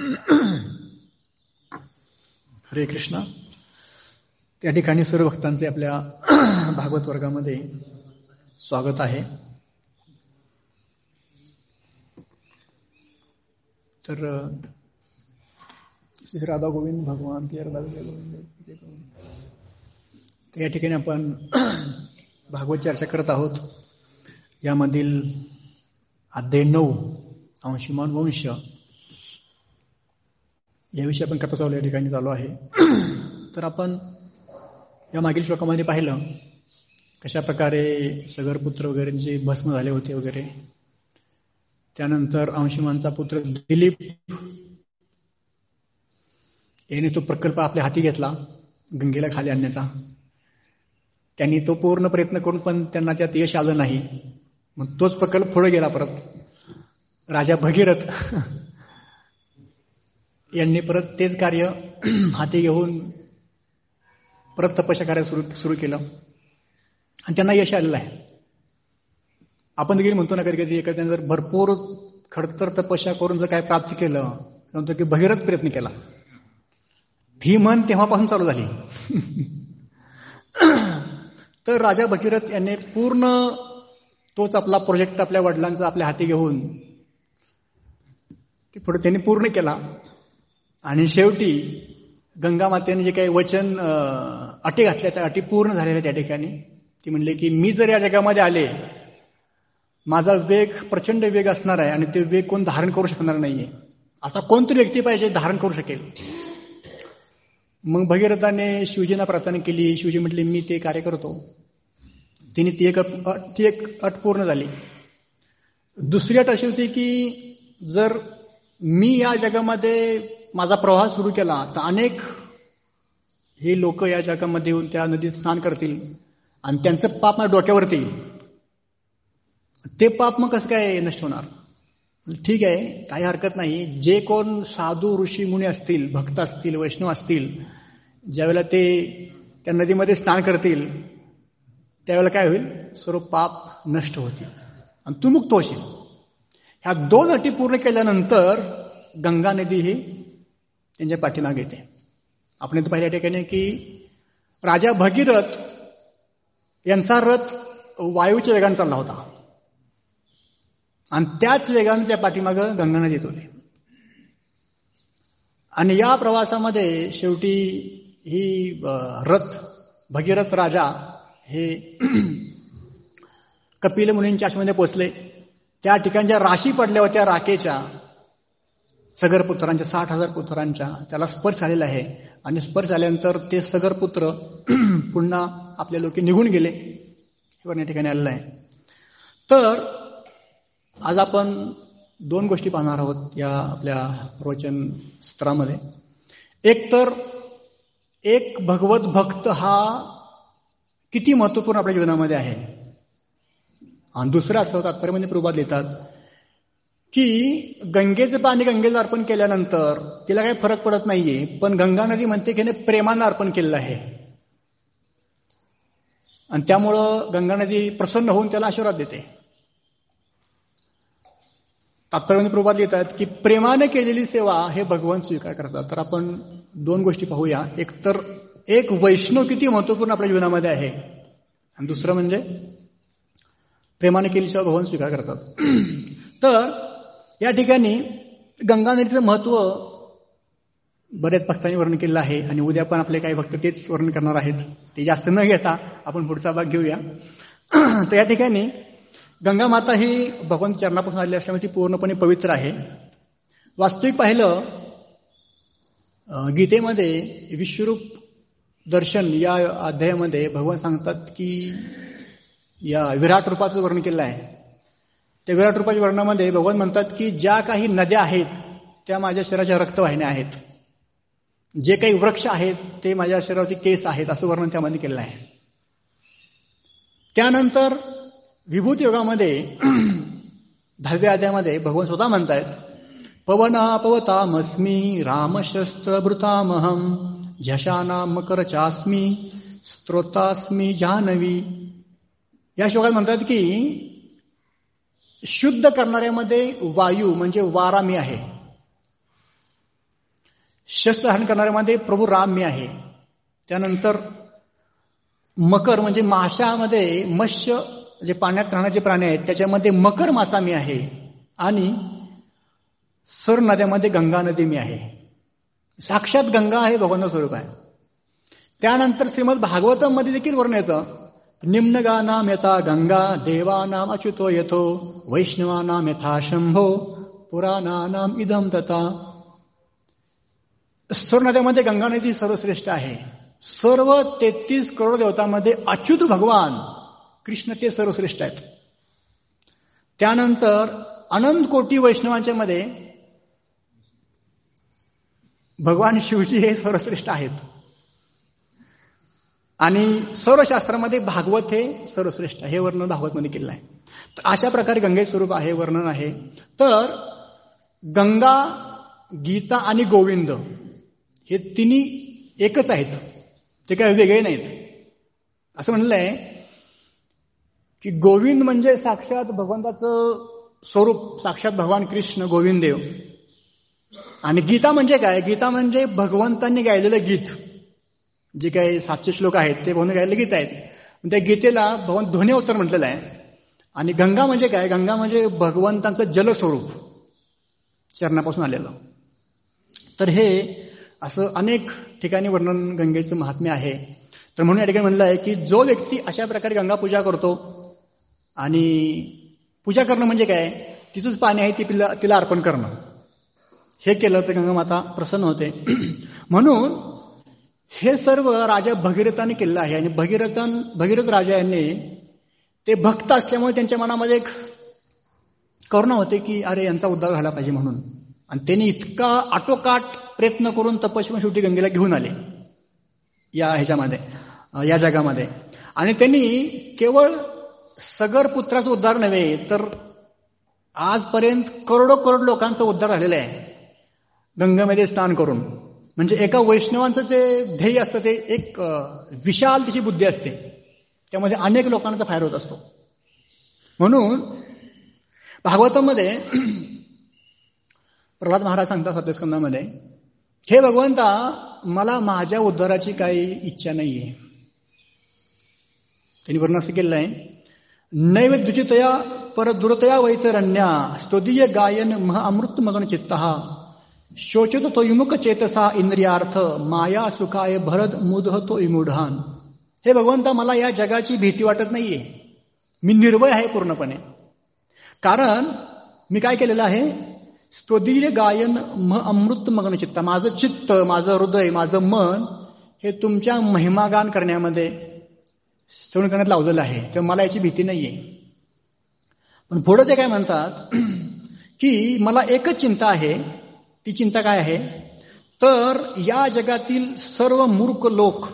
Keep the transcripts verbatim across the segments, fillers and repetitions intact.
हरे कृष्ण. त्या ठिकाणी सर्व भक्तांचे आपल्या भागवत वर्गामध्ये स्वागत आहे. तर श्री राधा गोविंद भगवान की राधा गोविंद. तर या ठिकाणी आपण भागवत चर्चा करत आहोत. यामधील अध्याय नऊ अंशुमान वंश याविषयी आपण कथा चालू या ठिकाणी चालू आहे. तर आपण या मागील श्लोकामध्ये पाहिलं कशा प्रकारे सगरपुत्र वगैरेंचे भस्म झाले होते वगैरे. त्यानंतर अंशुमानचा पुत्र दिलीप याने तो प्रकल्प आपल्या हाती घेतला गंगेला खाली आणण्याचा. त्यांनी तो पूर्ण प्रयत्न करून पण त्यांना त्यात यश आलं नाही. मग तोच प्रकल्प पुढे गेला परत. राजा भगीरथ यांनी परत तेच कार्य हाती घेऊन परत तपस्या कार्य सुरू सुरू केलं आणि त्यांना यश आलेलं आहे. आपण देखील म्हणतो ना कधी कधी एखाद्याने जर भरपूर खडतर तपस्या करून जर काय प्राप्त केलं म्हणतो की भगीरथ प्रयत्न केला. ही म्हण तेव्हापासून चालू झाली. तर राजा भगीरथ यांनी पूर्ण तोच आपला प्रोजेक्ट आपल्या वडिलांचा आपल्या हाती घेऊन ते पुढे त्यांनी पूर्ण केला. आणि शेवटी गंगा मातेने जे काही वचन अटी घातल्या त्या अटी पूर्ण झालेल्या त्या ठिकाणी. ती म्हणले की मी जर या जगामध्ये आले माझा वेग प्रचंड वेग असणार आहे आणि ते वेग कोण धारण करू शकणार नाहीये. असा कोणतरी व्यक्ती पाहिजे धारण करू शकेल. मग भगीरथाने शिवजींना प्रार्थना केली. शिवजी म्हटले मी ते कार्य करतो. तिने ती एक ती एक अट पूर्ण झाली. दुसरी अट अशी होती की जर मी या जगामध्ये माझा प्रवाह सुरू केला तर अनेक हे लोक या जगामध्ये येऊन त्या नदीत स्नान करतील आणि त्यांचं पाप माझ्या डोक्यावरती येईल. ते पाप मग कसं काय नष्ट होणार. ठीक आहे काही हरकत नाही. जे कोण साधू ऋषी मुनी असतील भक्त असतील वैष्णव असतील ज्यावेळेला ते त्या नदीमध्ये स्नान करतील त्यावेळेला काय होईल सर्व पाप नष्ट होतील आणि तू मुक्त होशील. ह्या दोन अटी पूर्ण केल्यानंतर गंगा नदी ही त्यांच्या पाठीमागे येते. आपण इथं पाहिल्या ठिकाणी की राजा भगीरथ यांचा रथ वायूच्या वेगाने चालला होता आणि त्याच वेगाने त्या पाठीमागं गंगा नदी येत होते. आणि या प्रवासामध्ये शेवटी ही रथ भगीरथ राजा हे कपिल मुनींच्या आश्रमामध्ये पोहोचले. त्या ठिकाणी ज्या राशी पडल्या होत्या राखेच्या सगर पुत्रांच्या साठ हजार पुत्रांच्या त्याला स्पर्श झालेला आहे. आणि स्पर्श झाल्यानंतर ते सगर पुत्र पुन्हा आपल्या लोक निघून गेले. या ठिकाणी आलेलं आहे. तर आज आपण दोन गोष्टी पाहणार आहोत या आपल्या प्रवचन सत्रामध्ये. एक तर एक भगवत भक्त हा किती महत्वपूर्ण आपल्या जीवनामध्ये आहे. आणि दुसरं असं तात्पर्यामध्ये प्रभुपाद लिहितात की गंगेचं पाणी गंगेला अर्पण केल्यानंतर तिला काही फरक पडत नाहीये. पण गंगा नदी म्हणते की प्रेमानं अर्पण केलेलं आहे आणि त्यामुळं गंगा नदी प्रसन्न होऊन त्याला आशीर्वाद देते. तात्पर्यामध्ये प्रभुपाद लिहितात की प्रेमाने केलेली सेवा हे भगवान स्वीकार करतात. तर आपण दोन गोष्टी पाहूया. एक तर एक वैष्णव किती महत्वपूर्ण आपल्या जीवनामध्ये आहे आणि दुसरं म्हणजे प्रेमाने केलेली सेवा भगवान स्वीकार करतात. तर या ठिकाणी गंगा नदीचं महत्व बऱ्याच भक्तांनी वर्णन केलेलं आहे आणि उद्या पण आपले काही भक्त तेच वर्णन करणार आहेत. ते जास्त न घेता आपण पुढचा भाग घेऊया. तर या ठिकाणी गंगा माता ही भगवान चरणापासून आलेली असल्यामुळे ती पूर्णपणे पवित्र आहे. वास्तविक पाहिलं गीतेमध्ये विश्वरूप दर्शन या अध्यायामध्ये भगवान सांगतात की या विराट रूपाचं वर्णन केलं आहे. त्या विराट रूपाच्या वर्णनामध्ये भगवान म्हणतात की ज्या काही नद्या आहेत त्या माझ्या शरीराच्या रक्तवाहिन्या आहेत. जे काही वृक्ष आहेत ते माझ्या शरीरावरती केस आहेत असं वर्णन त्यामध्ये केलेलं आहे. त्यानंतर विभूत योगामध्ये दहाव्या अध्यायामध्ये भगवान स्वतः म्हणतायत पवना पवतामस्मी रामशस्त्रभृतामहं झशाना मकर चास्मी स्त्रोतास्मी जान्हवी. या श्लोकात म्हणतात की शुद्ध करणाऱ्यामध्ये वायू म्हणजे वारा मी आहे. शस्त्र धारण करणाऱ्यामध्ये प्रभू राम मी आहे. त्यानंतर मकर म्हणजे माशामध्ये मत्स्य जे पाण्यात राहणारे प्राणी आहेत त्याच्यामध्ये मकर मासा मी आहे. आणि सर नद्यामध्ये गंगा नदी मी आहे. साक्षात गंगा हे भगवंत स्वरूप आहे. त्यानंतर श्रीमद भागवतम मध्ये देखील वर्णन येतं, निम्नगानाम यथा गंगा देवानाम अच्युतो यथो वैष्णवानाम यथा शंभो पुराणानाम इदम तथा. सर नद्यामध्ये गंगा नदी सर्वश्रेष्ठ आहे. सर्व तेहतीस करोड देवतांमध्ये अच्युत भगवान कृष्ण ते सर्वश्रेष्ठ आहेत. त्यानंतर अनंत कोटी वैष्णवांच्या मध्ये भगवान शिवजी हे सर्वश्रेष्ठ आहेत. आणि सर्व शास्त्रामध्ये भागवत हे सर्वश्रेष्ठ हे वर्णन भागवतमध्ये केलेलं आहे. तर अशा प्रकारे गंगे स्वरूप आहे, वर्णन आहे. तर गंगा, गीता आणि गोविंद हे तिन्ही एकच आहेत, ते काय वेगळे नाहीत. असं म्हणलंय की गोविंद म्हणजे साक्षात भगवंताचं स्वरूप, साक्षात भगवान कृष्ण गोविंद देव. आणि गीता म्हणजे काय? गीता म्हणजे भगवंतांनी गायलेलं गीत. जे काही सातशे श्लोक आहेत ते भगवंत गायलेले गीत आहेत. त्या गीतेला भगवंत ध्वनी अवतार म्हटलेलं आहे. आणि गंगा म्हणजे काय? गंगा म्हणजे भगवंतांचं जलस्वरूप, चरणापासून आलेलं. तर हे असं अनेक ठिकाणी वर्णन गंगेचं महात्म्य आहे. तर म्हणून या ठिकाणी म्हणलं आहे की जो व्यक्ती अशा प्रकारे गंगा पूजा करतो, आणि पूजा करणं म्हणजे काय? तिचंच पाणी आहे ती तिला तिला अर्पण करणं, हे केलं तर गंगा माता प्रसन्न होते. म्हणून हे सर्व राजा भगीरथाने केलेलं आहे. आणि भगीरथन भगीरथ राजा यांनी ते भक्त असल्यामुळे त्यांच्या मनामध्ये एक करुणा होते की अरे यांचा उद्धार झाला पाहिजे म्हणून. आणि त्यांनी इतका आटोकाट प्रयत्न करून तपस्वी शेवटी गंगेला घेऊन आले या ह्याच्यामध्ये, या जगामध्ये. आणि त्यांनी केवळ सगर पुत्राचा उद्धार नव्हे तर आजपर्यंत करोडो करोड लोकांचा उद्धार झालेला आहे गंगेमध्ये स्नान करून. म्हणजे एका वैष्णवांचं जे ध्येय असतं ते एक विशाल त्याची बुद्धी असते, त्यामध्ये अनेक लोकांचा फायदा होत असतो. म्हणून भागवतामध्ये प्रल्हाद महाराज सांगतात सातव्या स्कंदामध्ये, हे भगवंता मला माझ्या उद्धाराची काही इच्छा नाहीये. त्यांनी वर्णन असं केलेलं आहे, नैवेद्युचितया परदुरतया वैतरण्या स्तोदीय गायन मह अमृत मगन चित्तः शोचतो तो विमुख चेतसा इंद्रियार्थ माया सुखाय भरद मुदह तो विमूढान. हे भगवंता मला या जगाची भीती वाटत नाहीये, मी निर्भय आहे पूर्णपणे. कारण मी काय केलेलं आहे, स्तोदीय गायन मह अमृत मगन चित्त, माझं चित्त, माझं हृदय, माझं मन हे तुमच्या महिमागान करण्यामध्ये, श्रवण करण्यात लावलेलं आहे. तेव्हा मला याची भीती नाहीये. पण पुढे ते काय म्हणतात की मला एकच चिंता आहे. ती चिंता काय आहे तर या जगातील सर्व मूर्ख लोक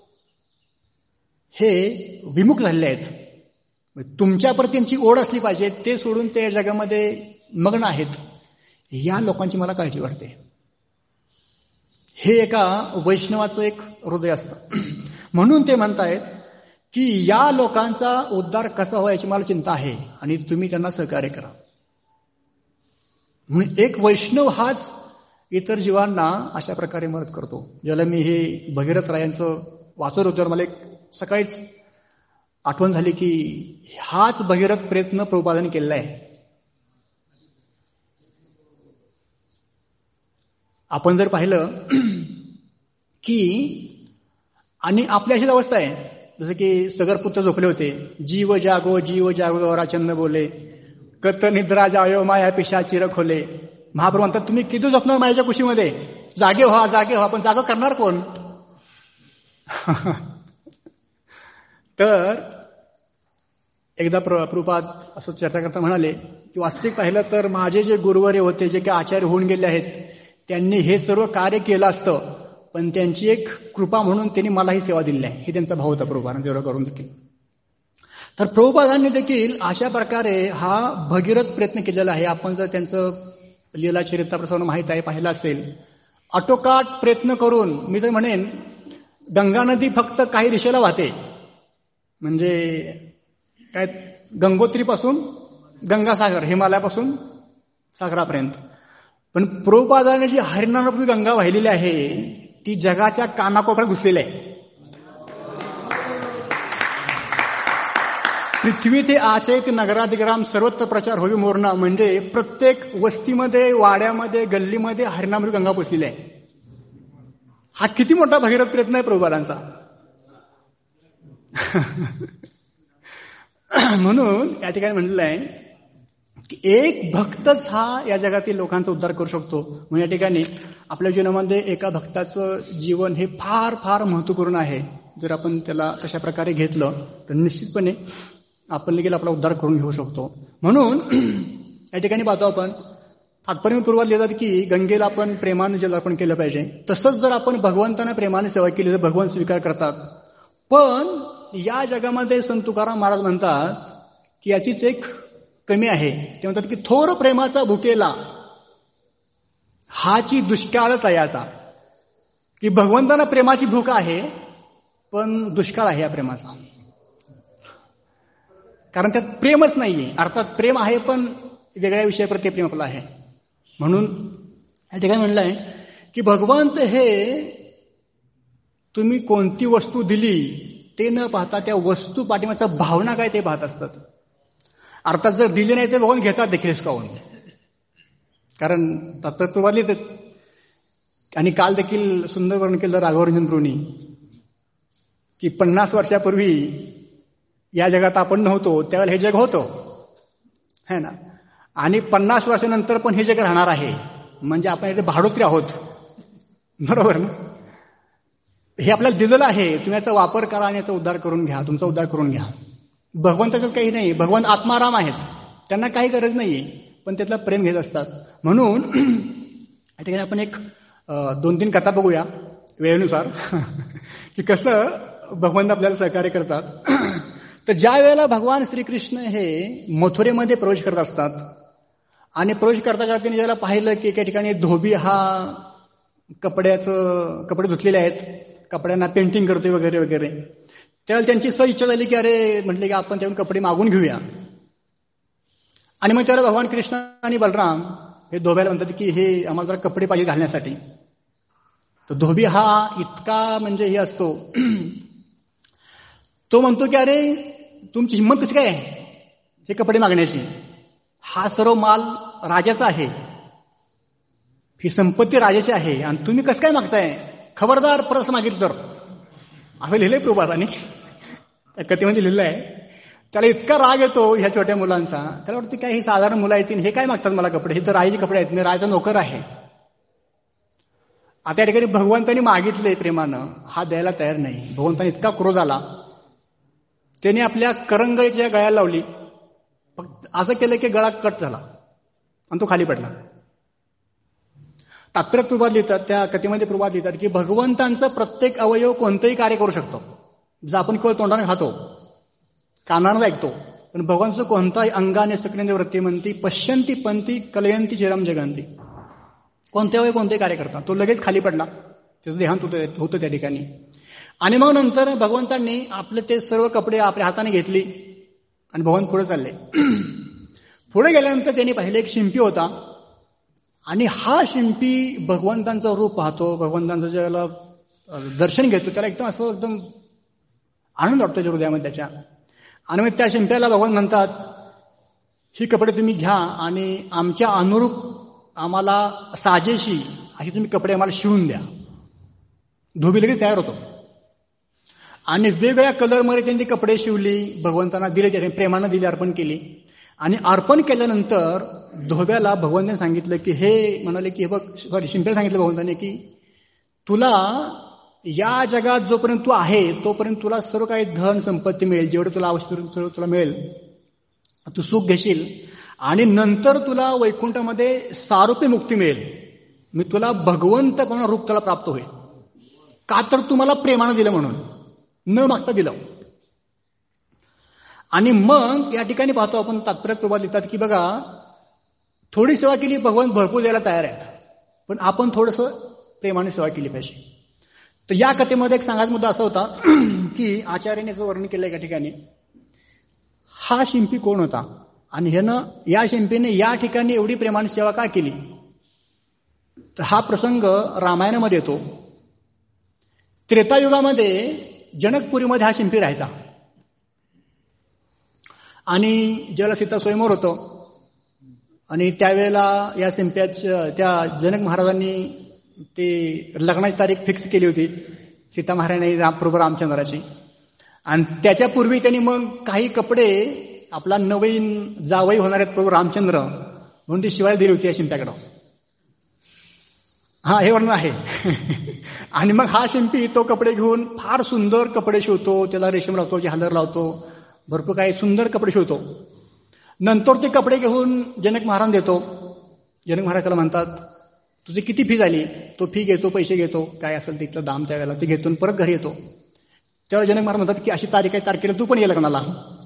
हे विमुख झालेले आहेत. तुमच्याप्रती त्यांची ओढ असली पाहिजे, ते सोडून ते जगामध्ये मग्न आहेत. या लोकांची मला काळजी वाटते. हे एका वैष्णवाचं एक हृदय असतं. म्हणून ते म्हणतायत की या लोकांचा उद्धार कसा व्हावा याची मला चिंता आहे आणि तुम्ही त्यांना सहकार्य करा. म्हणून एक वैष्णव हाच इतर जीवांना अशा प्रकारे मदत करतो. ज्याला मी हे भगीरथ रायांचं वाचत होतं, मला एक सकाळीच आठवण झाली की हाच भगीरथ प्रयत्न प्रभुपादांनी केलेला आहे. आपण जर पाहिलं की आणि आपली अशीच अवस्था आहे, जसं की सगरपुत्र झोपले होते, जीव जागो जीव जागो राचंद बोले कत निद्रा जायो माया पिशा चिर खोले. महाप्रभू म्हणतात तुम्ही किती झोपणार मायाच्या कुशीमध्ये, जागे व्हा जागे व्हा, पण जागा करणार कोण? तर एकदा प्रभुपाद असं चर्चा करता म्हणाले की वास्तविक पाहिलं तर माझे जे गुरुवर्य होते, जे काही आचार्य होऊन गेले आहेत, त्यांनी हे सर्व कार्य केलं असतं, पण त्यांची एक कृपा म्हणून त्यांनी मला ही सेवा दिली आहे. हे त्यांचा भाव होता प्रभुपादांना तेवढं करून देखील. तर प्रभुपादांनी देखील अशा प्रकारे हा भगीरथ प्रयत्न केलेला आहे. आपण जर त्यांचं लीला चरित्र प्रसंग माहित आहे, पाहिला असेल, आटोकाट प्रयत्न करून, मी तर म्हणेन गंगा नदी फक्त काही दिशेला वाहते, म्हणजे काय गंगोत्रीपासून गंगासागर, हिमालयापासून सागरापर्यंत. पण प्रभुपादाने जी हरिनामरूपी गंगा वाहिलेली आहे ती जगाच्या कानाकोपऱ्यात घुसलेली आहे. पृथ्वी ते आचे ते नगराधिग्राम सर्वत्र प्रचार होई मोरणा, म्हणजे प्रत्येक वस्तीमध्ये, वाड्यामध्ये, गल्लीमध्ये हरिनामरूपी गंगा पोचलेली आहे. हा किती मोठा भगीरथ प्रयत्न आहे प्रभुपादांचा. म्हणून या ठिकाणी म्हटलेलं आहे की एक भक्तच हा या जगातील लोकांचा उद्धार करू शकतो. म्हणून या ठिकाणी आपल्या जीवनामध्ये एका भक्ताचं जीवन हे फार फार महत्वपूर्ण आहे. जर आपण त्याला तशा प्रकारे घेतलं तर निश्चितपणे आपण देखील आपला उद्धार करून घेऊ शकतो. म्हणून या ठिकाणी पाहतो आपण तात्पर्य पूर्वात लिहितात की गंगेला आपण प्रेमाने जल अर्पण केलं पाहिजे. तसंच जर आपण भगवंतांना प्रेमाने सेवा केली तर भगवान स्वीकार करतात. पण या जगामध्ये संत तुकाराम महाराज म्हणतात की याचीच एक कमी आहे. ते म्हणतात की थोर प्रेमाचा भुकेला हाची दुष्काळ तयाचा, की भगवंतांना प्रेमाची भूक आहे पण दुष्काळ आहे या प्रेमाचा, कारण त्यात प्रेमच नाहीये. अर्थात प्रेम आहे पण वेगळ्या विषयाप्रती प्रेम आपलं आहे. म्हणून या ठिकाणी म्हणलं आहे की भगवंत हे तुम्ही कोणती वस्तू दिली ते न पाहता त्या वस्तू पाठीमागच्या भावना काय ते पाहत असतात. अर्थात जर दिले नाही तर भगवान घेतात देखील हिसकावून, कारण तत्ववादी आणि काल देखील सुंदर वर्णन केलं राघवरंजन प्रभूंनी की पन्नास वर्षापूर्वी या जगात आपण नव्हतो त्यावेळेला हे जग होतं है ना, आणि पन्नास वर्षानंतर पण हे जग राहणार आहे. म्हणजे आपण इथे भाडोत्री आहोत, बरोबर ना. हे आपल्याला दिलेलं आहे, तुम्ही याचा वापर करा आणि याचा उद्धार करून घ्या, तुमचा उद्धार करून घ्या. भगवंताचं काही नाही, भगवंत आत्माराम आहेत, त्यांना काही गरज नाहीये, पण त्यातला प्रेम घेत असतात. म्हणून या ठिकाणी आपण एक दोन तीन कथा बघूया वेळेनुसार की कसं भगवंत आपल्याला सहकार्य करतात. तर ज्या वेळेला भगवान श्रीकृष्ण हे मथुरेमध्ये प्रवेश करत असतात आणि प्रवेश करता करता ज्याला पाहिलं की एका ठिकाणी धोबी हा कपड्याचं कपडे धुतलेले आहेत, कपड्यांना पेंटिंग करतोय वगैरे वगैरे, त्यावेळेला त्यांची सह इच्छा झाली की अरे म्हटले की आपण त्याहून कपडे मागून घेऊया. आणि मग त्याला भगवान कृष्ण आणि बलराम हे धोब्याला म्हणतात की हे आम्हाला जरा कपडे पाहिजे घालण्यासाठी. तर धोबी हा इतका म्हणजे हे असतो, तो म्हणतो की अरे तुमची हिंमत कशी काय हे कपडे मागण्याची, हा सर्व माल राजाचा आहे, ही संपत्ती राजाची आहे आणि तुम्ही कसं काय मागताय, खबरदार परत मागितलं तर. असं लिहिलंय प्रभुपादांनी, त्या कथेमध्ये लिहिलं आहे. त्याला इतका राग येतो ह्या छोट्या मुलांचा, त्याला वाटतं काय ही साधारण मुलं आहेत हे काय मागतात मला कपडे, हे तर राजाचे कपडे आहेत, मी राजाचा नोकर आहे. आता या ठिकाणी भगवंतांनी मागितले प्रेमानं, हा द्यायला तयार नाही. भगवंतांनी इतका क्रोध आला, त्याने आपल्या करंगळीच्या गळ्याला लावली, असं केलं की गळा कट झाला आणि तो खाली पडला. तात्पर्य प्रभात लिहितात, त्या कथेमध्ये प्रभात लिहितात की भगवंतांचं प्रत्येक अवयव कोणतंही कार्य करू शकतो. जर आपण केवळ तोंडाने खातो, कानानं ऐकतो, पण भगवानचं कोणताही अंगाने सक्रिय वृत्ती म्हणती पश्यंती पंथी कलयंती चिरम जगंती, कोणत्या वेळी कोणतेही कार्य करतात. तो लगेच खाली पडला, त्याचं देहांत होतं होतं त्या ठिकाणी. आणि मग नंतर भगवंतांनी आपले ते सर्व कपडे आपल्या हाताने घेतली आणि भगवान पुढे चालले. पुढे गेल्यानंतर त्यांनी पाहिले एक शिंपी होता आणि हा शिंपी भगवंतांचं रूप पाहतो, भगवंतांचं ज्याला दर्शन घेतो त्याला एकदम असं एकदम आनंद वाटतो त्याच्या हृदयामध्ये त्याच्या. आणि मग त्या शिंप्याला भगवान म्हणतात ही कपडे तुम्ही घ्या आणि आमच्या अनुरूप आम्हाला साजेशी अशी तुम्ही कपडे आम्हाला शिवून द्या. धोबी लगेच तयार होतो आणि वेगवेगळ्या कलरमध्ये त्यांनी कपडे शिवली, भगवंतांना दिले, त्याने प्रेमानं दिले, अर्पण केली. आणि अर्पण केल्यानंतर धोब्याला भगवंताने सांगितलं की हे म्हणाले की हे बघ, सॉरी शिंप्याला सांगितलं भगवंताने की तुला या जगात जोपर्यंत तू आहे तोपर्यंत तुला सर्व काही धन संपत्ती मिळेल, जेवढं तुला आवश्यक तुला मिळेल, तू सुख घेशील आणि नंतर तुला वैकुंठामध्ये सारूप्य मुक्ती मिळेल. मी तुला भगवंत म्हणून रूप तुला प्राप्त होईल, का तर तुम्हाला प्रेमानं दिलं म्हणून, न मागता दिलं. आणि मग या ठिकाणी पाहतो आपण तात्पर्य प्रभात लिहितात की बघा थोडी सेवा केली भगवान भरपूर द्यायला तयार आहेत, पण आपण थोडंसं प्रेमाने सेवा केली पाहिजे. तर या कथेमध्ये एक सांगायचा मुद्दा असा होता की आचार्याने असं वर्णन केलं एका ठिकाणी, हा शिंपी कोण होता आणि ह्यानं या शिंपीने या ठिकाणी एवढी प्रेमाने सेवा का केली. तर हा प्रसंग रामायणामध्ये येतो. त्रेतायुगामध्ये जनकपुरीमध्ये हा शिंपी राहायचा आणि ज्याला सीता स्वयंवर होतं आणि त्यावेळेला या शिंप्याच्या त्या जनक महाराजांनी ते लग्नाची तारीख फिक्स केली होती सीता महाराजांनी राम प्रभू रामचंद्राची. आणि त्याच्यापूर्वी त्यांनी मग काही कपडे आपला नवीन जावई होणारे प्रभू रामचंद्र म्हणून ती शिवाय दिली होती या शिंप्याकडं. हा हे वर्णन आहे. आणि मग हा शिंपी तो कपडे घेऊन फार सुंदर कपडे शिवतो, त्याला रेशीम लावतो, झालर लावतो, भरपूर काही सुंदर कपडे शिवतो. नंतर ते कपडे घेऊन जनक महाराज देतो. जनक महाराज त्याला म्हणतात तुझी किती फी झाली? तो फी घेतो, पैसे घेतो, काय असेल तिथलं दाम त्यावेळेला ते घेतो परत घरी येतो. त्यावेळेला जनक महाराज म्हणतात की अशी तारीख आहे, तारखेला तू पण ये लग्नाला.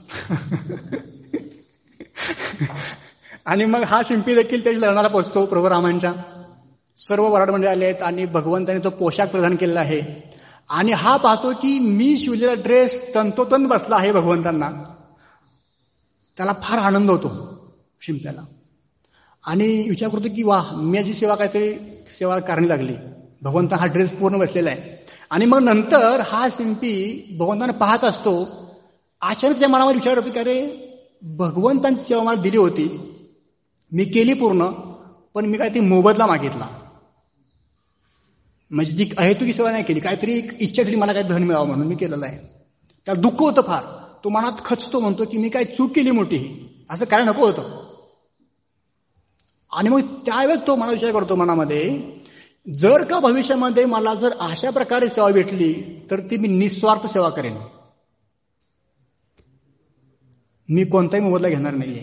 आणि मग हा शिंपी देखील त्याच्या लग्नाला पोहोचतो प्रभू रामांच्या. सर्व वराड मंडळी आले आहेत आणि भगवंताने तो पोशाख प्रदान केलेला आहे आणि हा पाहतो की मी शिवलेला ड्रेस तंतोतंत बसला आहे भगवंतांना. त्याला फार आनंद होतो शिंप्याला आणि विचार करतो की वाह, मी याची सेवा काहीतरी सेवा करणी लागली, भगवंता हा ड्रेस पूर्ण बसलेला आहे. आणि मग नंतर हा शिंपी भगवंताने पाहत असतो. अचानक त्या मनामध्ये विचार होतो की अरे भगवंतांची सेवा मला दिली होती, मी केली पूर्ण, पण मी काय ती मोबदला मागितला, म्हणजे जी अहेतुकी सेवा नाही केली, काहीतरी एक इच्छा ठेवली मला काही धन मिळावं म्हणून मी केलेलं आहे. त्याला दुःख होतं फार, तो मनात खचतो, म्हणतो की मी काय चूक केली मोठी, असं काय नको होतं. आणि मग त्यावेळेस तो मला विचार करतो मनामध्ये, जर का भविष्यामध्ये मला जर अशा प्रकारे सेवा भेटली तर ती मी निस्वार्थ सेवा करेन, मी कोणताही मोबदला घेणार नाहीये.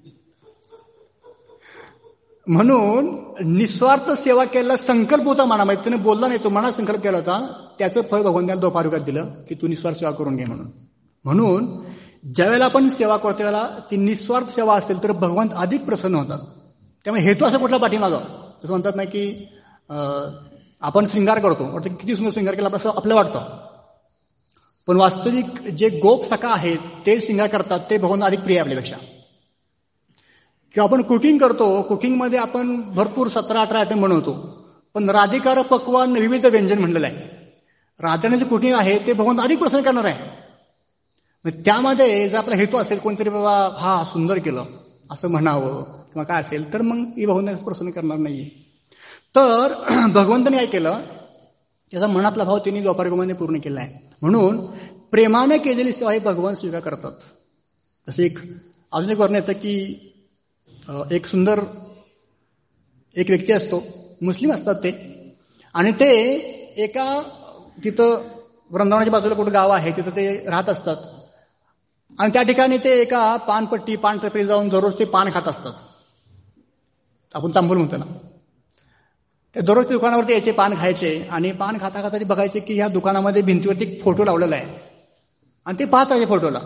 म्हणून निस्वार्थ सेवा केला संकल्प होता मनामध्ये, त्याने बोलला नाही, तो मनात संकल्प केला होता. त्याचं फळ भगवंताने दोपारुगात दिलं की तू निस्वार्थ सेवा करून घे म्हणून. म्हणून ज्यावेळेला आपण सेवा करतो त्यावेळेला ती निस्वार्थ सेवा असेल तर भगवंत अधिक प्रसन्न होतात. त्यामुळे हेतू असं कुठला पाठीमागं, असं म्हणतात ना की आपण शृंगार करतो, वाटतं किती सुंदर शृंगार केला असं आपल्याला वाटतं, पण वास्तविक जे गोप सखा आहेत ते शृंगार करतात ते भगवंत अधिक प्रिय आपल्यापेक्षा. किंवा आपण कुकिंग करतो, कुकिंगमध्ये आपण भरपूर सतरा अठरा आयटम बनवतो, पण राधिकार पक्वान विविध व्यंजन म्हणलेलं आहे. राधाने जे कुकिंग आहे ते भगवंत अधिक प्रसन्न करणार आहे. त्यामध्ये जर आपला हेतू असेल कोणतरी बाबा हा सुंदर केलं असं म्हणावं किंवा काय असेल तर मग ही भगवंताने प्रसन्न करणार नाहीये. तर भगवंताने काय केलं, त्याचा मनातला भाव त्यांनी द्वापारयुगामध्ये पूर्ण केला आहे. म्हणून प्रेमाने केलेली सेवा ही भगवान स्वीकार करतात. जसं एक अजून एक वर्णन येतं की एक सुंदर एक व्यक्ती असतो, मुस्लिम असतात ते, आणि ते एका तिथं वृंदावनाच्या बाजूला कुठं गाव आहे तिथं ते राहत असतात. आणि त्या ठिकाणी ते एका पानपट्टी पान टपरी जाऊन दररोज ते पान खात असतात. आपण तांबूल म्हणतो ना, ते दररोज ते दुकानावरती यायचे, पान खायचे आणि पान खाता खाता ते बघायचे की ह्या दुकानामध्ये भिंतीवरती एक फोटो लावलेला आहे आणि ते पाहत राहायचे फोटोला.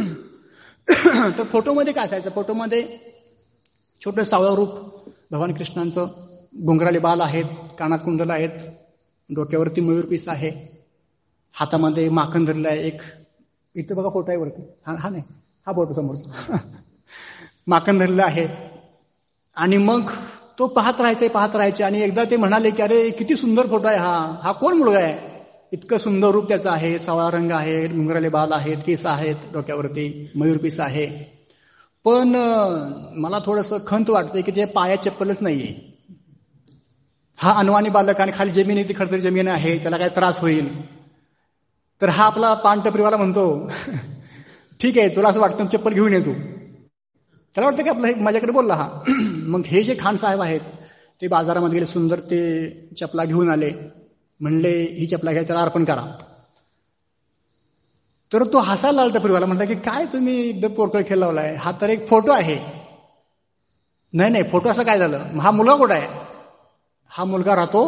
तर फोटोमध्ये काय असायचं, फोटोमध्ये छोटं सावळं रूप भगवान कृष्णांचं, घुंगराले बाल आहेत, कानात कुंडल आहेत, डोक्यावरती मयूरपीस आहे, हातामध्ये माखन धरलं आहे. एक इथं बघा फोटो आहे वरती, हा हा नाही हा फोटो समोरचा, माखन धरलं आहे. आणि मग तो पाहत राहायचे पाहत राहायचे आणि एकदा ते म्हणाले की अरे किती सुंदर फोटो आहे हा, हा कोण मुलगा आहे, इतकं सुंदर रूप त्याचं आहे, सावळा रंग आहे, घुंगराले बाल आहेत, केस आहेत, डोक्यावरती मयूरपीस आहे, पण मला थोडंसं खंत वाटतंय की ते पायात चप्पलच नाहीये. हा अनवाणी बालक आणि खाली जमीन ती खडतर जमीन आहे, त्याला काय त्रास होईल. तर हा आपला पानटपरीवाला म्हणतो ठीक आहे तुला असं वाटतं चप्पल घेऊन ये तू. त्याला वाटतं की आपलं माझ्याकडे बोलला हा. मग हे जे खान साहेब आहेत ते बाजारामध्ये गेले, सुंदर ते चपला घेऊन आले, म्हणले ही चपला घ्या, त्याला अर्पण करा. तर तो हसायला लागला टपरीवाला, म्हणला की काय तुम्ही एकदम पोरकळ खेळ लावलाय, हा तर एक फोटो आहे. नाही नाही फोटो असं काय झालं, हा मुलगा कुठं आहे, हा मुलगा राहतो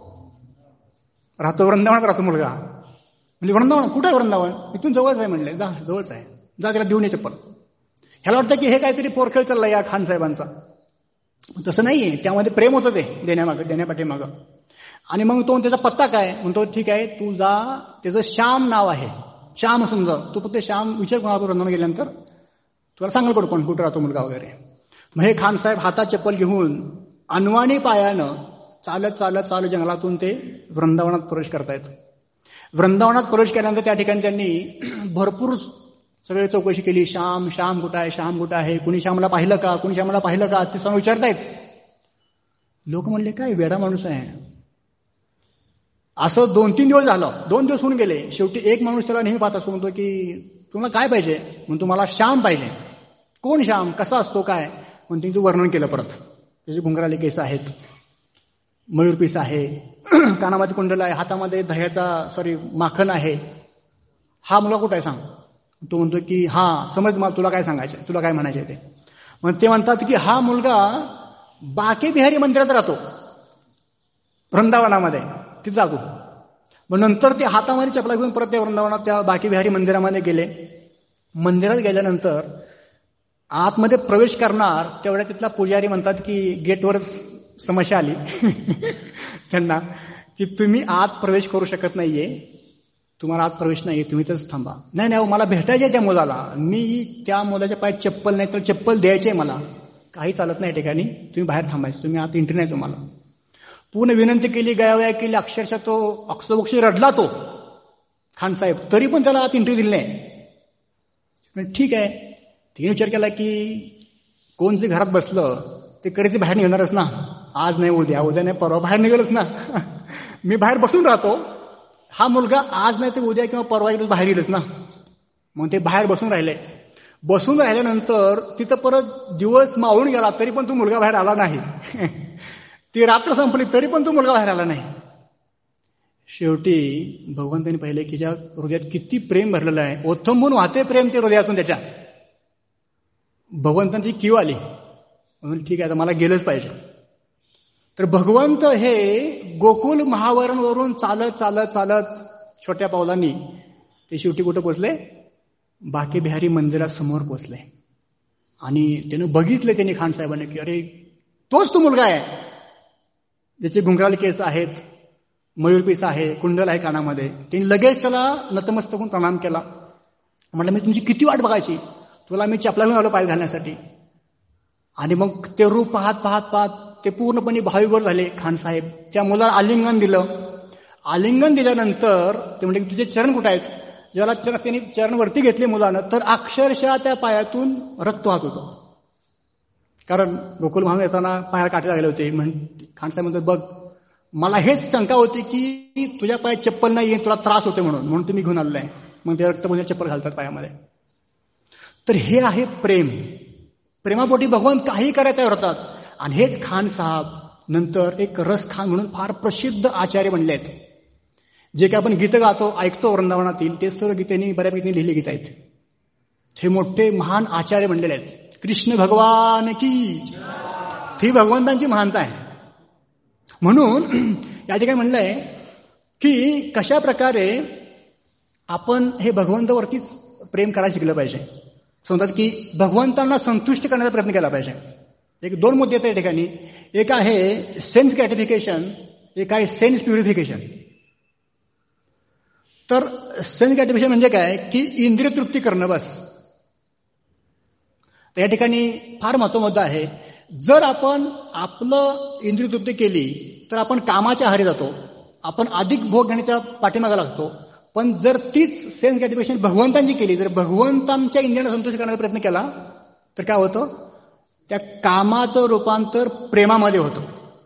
राहतो वृंदावनात राहतो मुलगा. म्हणजे वृंदावन कुठं आहे, वृंदावन इथून जवळच आहे. म्हणले जा जवळच आहे, जा त्याला देऊन ये चप्पल. ह्याला वाटतं की हे काहीतरी पोरखेळ चाललाय या खान साहेबांचा. तसं नाहीये, त्यामध्ये प्रेम होतं ते देण्यामागं देण्यापाठीमागं. आणि मग तो त्याचा पत्ता काय म्हणतो, ठीक आहे तू जा, त्याचं श्याम नाव आहे, श्याम सुंदर, तू फक्त श्याम विचार कोणाला वृंदावन गेल्यानंतर तुला सांगल करू पण कुठं राहतो मुलगा वगैरे. मग हे खान साहेब हातात चप्पल घेऊन अनवाणी पायानं चालत चालत चालत जंगलातून ते वृंदावनात प्रवेश करतायत. वृंदावनात प्रवेश केल्यानंतर त्या ठिकाणी त्यांनी भरपूर सगळे चौकशी केली. श्याम श्याम कुठं आहे, श्याम कुठं आहे, कुणी श्यामला पाहिलं का, कुणी श्यामला पाहिलं का, ते सांगून विचारतायत. लोक म्हणले काय वेडा माणूस आहे. असं दोन तीन दिवस झालं, दोन दिवस होऊन गेले. शेवटी एक माणूस त्याला नेहमी पाहत असतो, म्हणतो की तुम्हाला काय पाहिजे, म्हणतो मला श्याम पाहिजे. कोण श्याम, कसा असतो काय, म्हणते तू वर्णन केलं परत. त्याचे घुंगराले केस आहेत, मयूरपीस आहे, कानामध्ये कुंडल आहे, हातामध्ये दह्याचा सॉरी माखन आहे. हा मुलगा कुठं आहे सांग. तो म्हणतो की हा समज मला तुला काय सांगायचं, तुला काय म्हणायचं ते. मग ते म्हणतात की हा मुलगा बाके बिहारी मंदिरात राहतो वृंदावनामध्ये, तिथे जातो. मग नंतर ते हातामध्ये चपला घेऊन परत त्या वृंदावनात त्या बाके बिहारी मंदिरामध्ये गेले. मंदिरात गेल्यानंतर आतमध्ये प्रवेश करणार तेवढ्या तिथला पुजारी म्हणतात की गेटवरच समस्या आली त्यांना की तुम्ही आत प्रवेश करू शकत नाहीये, तुम्हाला आत प्रवेश नाहीये, तुम्ही तच थांबा. नाही नाही मला भेटायचे त्या मुलाला, मी त्या मुलाच्या पायात चप्पल नाही तर चप्पल द्यायचे मला, काही चालत नाही ठिकाणी, तुम्ही बाहेर थांबायचं, तुम्ही आत एंट्री नाही तुम्हाला. पूर्ण विनंती केली, गयावया केली, अक्षरशः तो अक्षरवक्षी रडला तो खान साहेब, तरी पण त्याला आत एंट्री दिली नाही. ठीक आहे, तिने विचार केला की कोण जे घरात बसलं ते कधी ते बाहेर निघणारच ना, आज नाही उद्या, उद्या नाही परवा बाहेर निघेलच ना मी बाहेर बसून राहतो, हा मुलगा आज नाही ते उद्या किंवा परवा येईल बाहेर येईलच ना. मग ते बाहेर बसून राहिले. बसून राहिल्यानंतर तिथं परत दिवस मावळून गेला तरी पण तो मुलगा बाहेर आला नाही ती रात्र संपली तरी पण तो मुलगा बाहेर आला नाही. शेवटी भगवंतांनी पाहिले की ज्या हृदयात किती प्रेम भरलेलं आहे, ओथंबून वाहते प्रेम ते हृदयातून त्याच्या. भगवंतांची कीव आली, म्हणून ठीक आहे आता मला गेलंच पाहिजे. तर भगवंत हे गोकुल महावरणवरून चालत चालत चालत छोट्या पावलांनी ते शेवटी कुठं पोचले, बाके बिहारी मंदिरासमोर पोचले. आणि त्यानं बघितले त्यांनी खान साहेबांनी की अरे तोच तो मुलगा आहे ज्याचे घुंगराळे केस आहेत, मयूरपीस आहे, कुंडल आहे कानामध्ये. त्यांनी लगेच त्याला नतमस्तक होऊन प्रणाम केला. म्हटलं मी तुमची किती वाट बघायची, तुला मी चपला घेऊन आलो पाय घालण्यासाठी. आणि मग ते रूप पाहत पाहत पाहत ते पूर्णपणे भाविवर झाले. खान साहेब त्या मुलाला आलिंगन दिलं. आलिंगन दिल्यानंतर ते म्हणजे तुझे चरण कुठे आहेत, ज्याला चरण त्यांनी चरण वरती घेतले मुलानं, तर अक्षरशः त्या पायातून रक्त वाहत होतं. कारण गोकुल महान येताना पायाला काटे लागले होते. म्हण खान साहेब म्हणतात बघ मला हेच शंका होती की तुझ्या पायात चप्पल नाही, तुला त्रास होते म्हणून म्हणून तुम्ही घेऊन आलेला आहे. मग ते रक्त म्हणजे चप्पल घालतात पायामध्ये. तर हे आहे प्रेम. प्रेमापोटी भगवान काही करायला तयार होतात. आणि हेच खान साहेब नंतर एक रस खान म्हणून फार प्रसिद्ध आचार्य बनले आहेत. जे काही आपण गीतं गातो ऐकतो वृंदावनातील ते सर्व गीतांनी बऱ्यापैकी लिहिले गीत आहेत. हे मोठे महान आचार्य बनलेले आहेत. कृष्ण भगवान की, ही भगवंतांची महानता आहे. म्हणून या ठिकाणी म्हणलंय की कशा प्रकारे आपण हे भगवंतावरतीच प्रेम करायला शिकलं पाहिजे. समजतात की भगवंतांना संतुष्ट करण्याचा प्रयत्न केला पाहिजे. एक दोन मुद्दे आहेत या ठिकाणी. एक आहे सेन्स ग्रॅटिफिकेशन, एक आहे सेन्स प्युरिफिकेशन. तर सेन्स ग्रॅटिफिकेशन म्हणजे काय की इंद्रिय तृप्ती करणं बस. तर या ठिकाणी फार महत्त्वाचा मुद्दा आहे. जर आपण आपलं इंद्रिय तृप्ती केली तर आपण कामाच्या आहारी जातो, आपण अधिक भोग घेण्याच्या पाठीमागे लागतो. पण जर तीच सेन्स ग्रॅटिफिकेशन भगवंतांची केली, जर भगवंतांच्या इंद्रियांना संतुष्ट करण्याचा प्रयत्न केला तर काय होतं, त्या कामाचं रूपांतर प्रेमामध्ये होतं.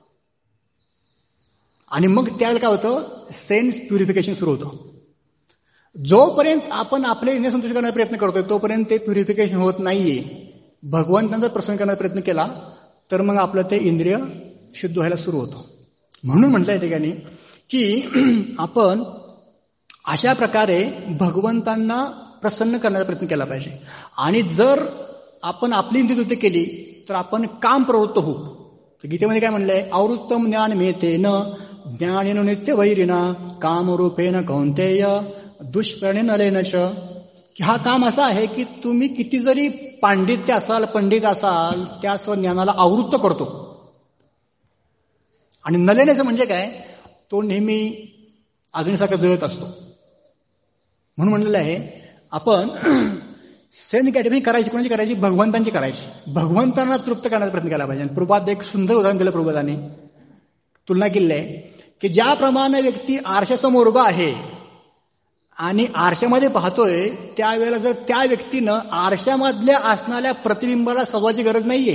आणि मग त्यावेळेला काय होतं, सेन्स प्युरिफिकेशन सुरू होतं. जोपर्यंत आपण आपले इंद्रिय संतुष्ट करण्याचा प्रयत्न करतोय तोपर्यंत ते प्युरिफिकेशन होत नाहीये. भगवंतांचा प्रसन्न करण्याचा प्रयत्न केला तर मग आपलं ते इंद्रिय शुद्ध व्हायला सुरू होतं. म्हणून म्हटलं या ठिकाणी की आपण अशा प्रकारे भगवंतांना प्रसन्न करण्याचा प्रयत्न केला पाहिजे. आणि जर आपण आपली इंद्रिय तृप्ती केली तर आपण काम प्रवृत्त होऊ. गीतेमध्ये काय म्हणलंय, आवृत्तम ज्ञान मेतेन ज्ञानेन नित्य वैरिना कामरूपेण कौंतेय दुष्प्रणेन नलेनच. की हा काम असा आहे की तुम्ही किती जरी पांडित्य असाल, पंडित असाल, त्या स्व ज्ञानाला आवृत्त करतो. आणि नलेनेचं म्हणजे काय, तो नेहमी अग्नीसारखा जळत असतो. म्हणून म्हणलेलं आहे आपण सेन्स ग्रॅटिफिकेशन करायची, कोणाची करायची, भगवंतांची करायची. भगवंतांना तृप्त करण्याचा प्रयत्न केला पाहिजे. प्रभुपाद एक सुंदर उदाहरण दिलं प्रभुपादाने. तुलना केली आहे की ज्याप्रमाणे व्यक्ती आरशासमोर उभा आहे आणि आरशामध्ये पाहतोय त्यावेळेला जर त्या व्यक्तीनं आरशामधल्या असणाऱ्या प्रतिबिंबाला सजवायची गरज नाहीये,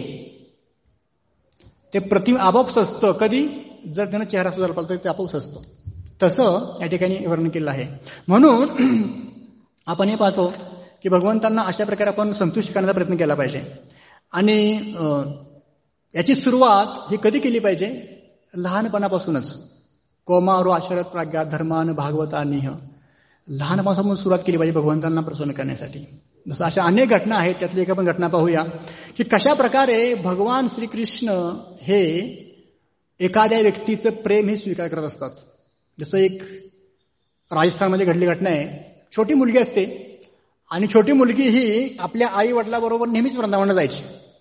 ते प्रतिबिंब आपोआप सजतं. कधी? जर त्यानं चेहरा सजवायला पाहिजे ते आपोआप सजतं. तसं या ठिकाणी वर्णन केलं आहे. म्हणून आपण हे पाहतो की भगवंतांना अशा प्रकारे आपण संतुष्ट करण्याचा प्रयत्न केला पाहिजे. आणि याची सुरुवात ही कधी केली पाहिजे? लहानपणापासूनच. कोमारो आशरत प्राज्ञा धर्मान भागवतानिह, लहानपणापासून सुरुवात केली पाहिजे भगवंतांना प्रसन्न करण्यासाठी. जसं अशा अनेक घटना आहेत, त्यातली एक आपण घटना पाहूया की कशा प्रकारे भगवान श्रीकृष्ण हे एखाद्या व्यक्तीचं प्रेम हे स्वीकार करत असतात. जसं एक राजस्थानमध्ये घडली घटना आहे. छोटी मुलगी असते आणि छोटी मुलगी ही आपल्या आई वडिलाबरोबर नेहमीच वृंदावनाला जायची.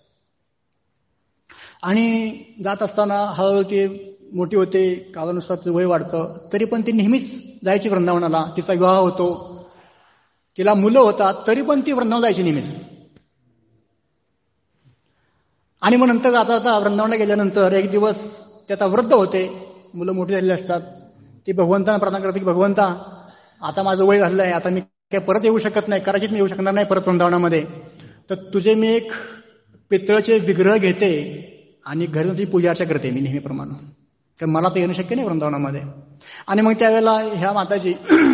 आणि जात असताना हळूहळू ती मोठी होते, कालानुसार तिचं वय वाढतं, तरी पण ती नेहमीच जायची वृंदावनाला. तिचा विवाह होतो, तिला मुलं होतात, तरी पण ती वृंदावन जायची नेहमीच. आणि मग नंतर जाता जाता वृंदावनाला गेल्यानंतर एक दिवस ते आता वृद्ध होते, मुलं मोठी झालेली असतात. ती भगवंतांना प्रार्थना करते की भगवंता आता माझं वय झालं आहे, आता मी काय परत येऊ शकत नाही, कदाचित मी येऊ शकणार नाही परत वृंदावनामध्ये, तर तुझे मी एक पितळाचे विग्रह घेते आणि घरी तुझी पूजा अर्चा करते मी नेहमीप्रमाणे, तर मला तर येणं शक्य नाही वृंदावनामध्ये. आणि मग त्यावेळेला ह्या माताजी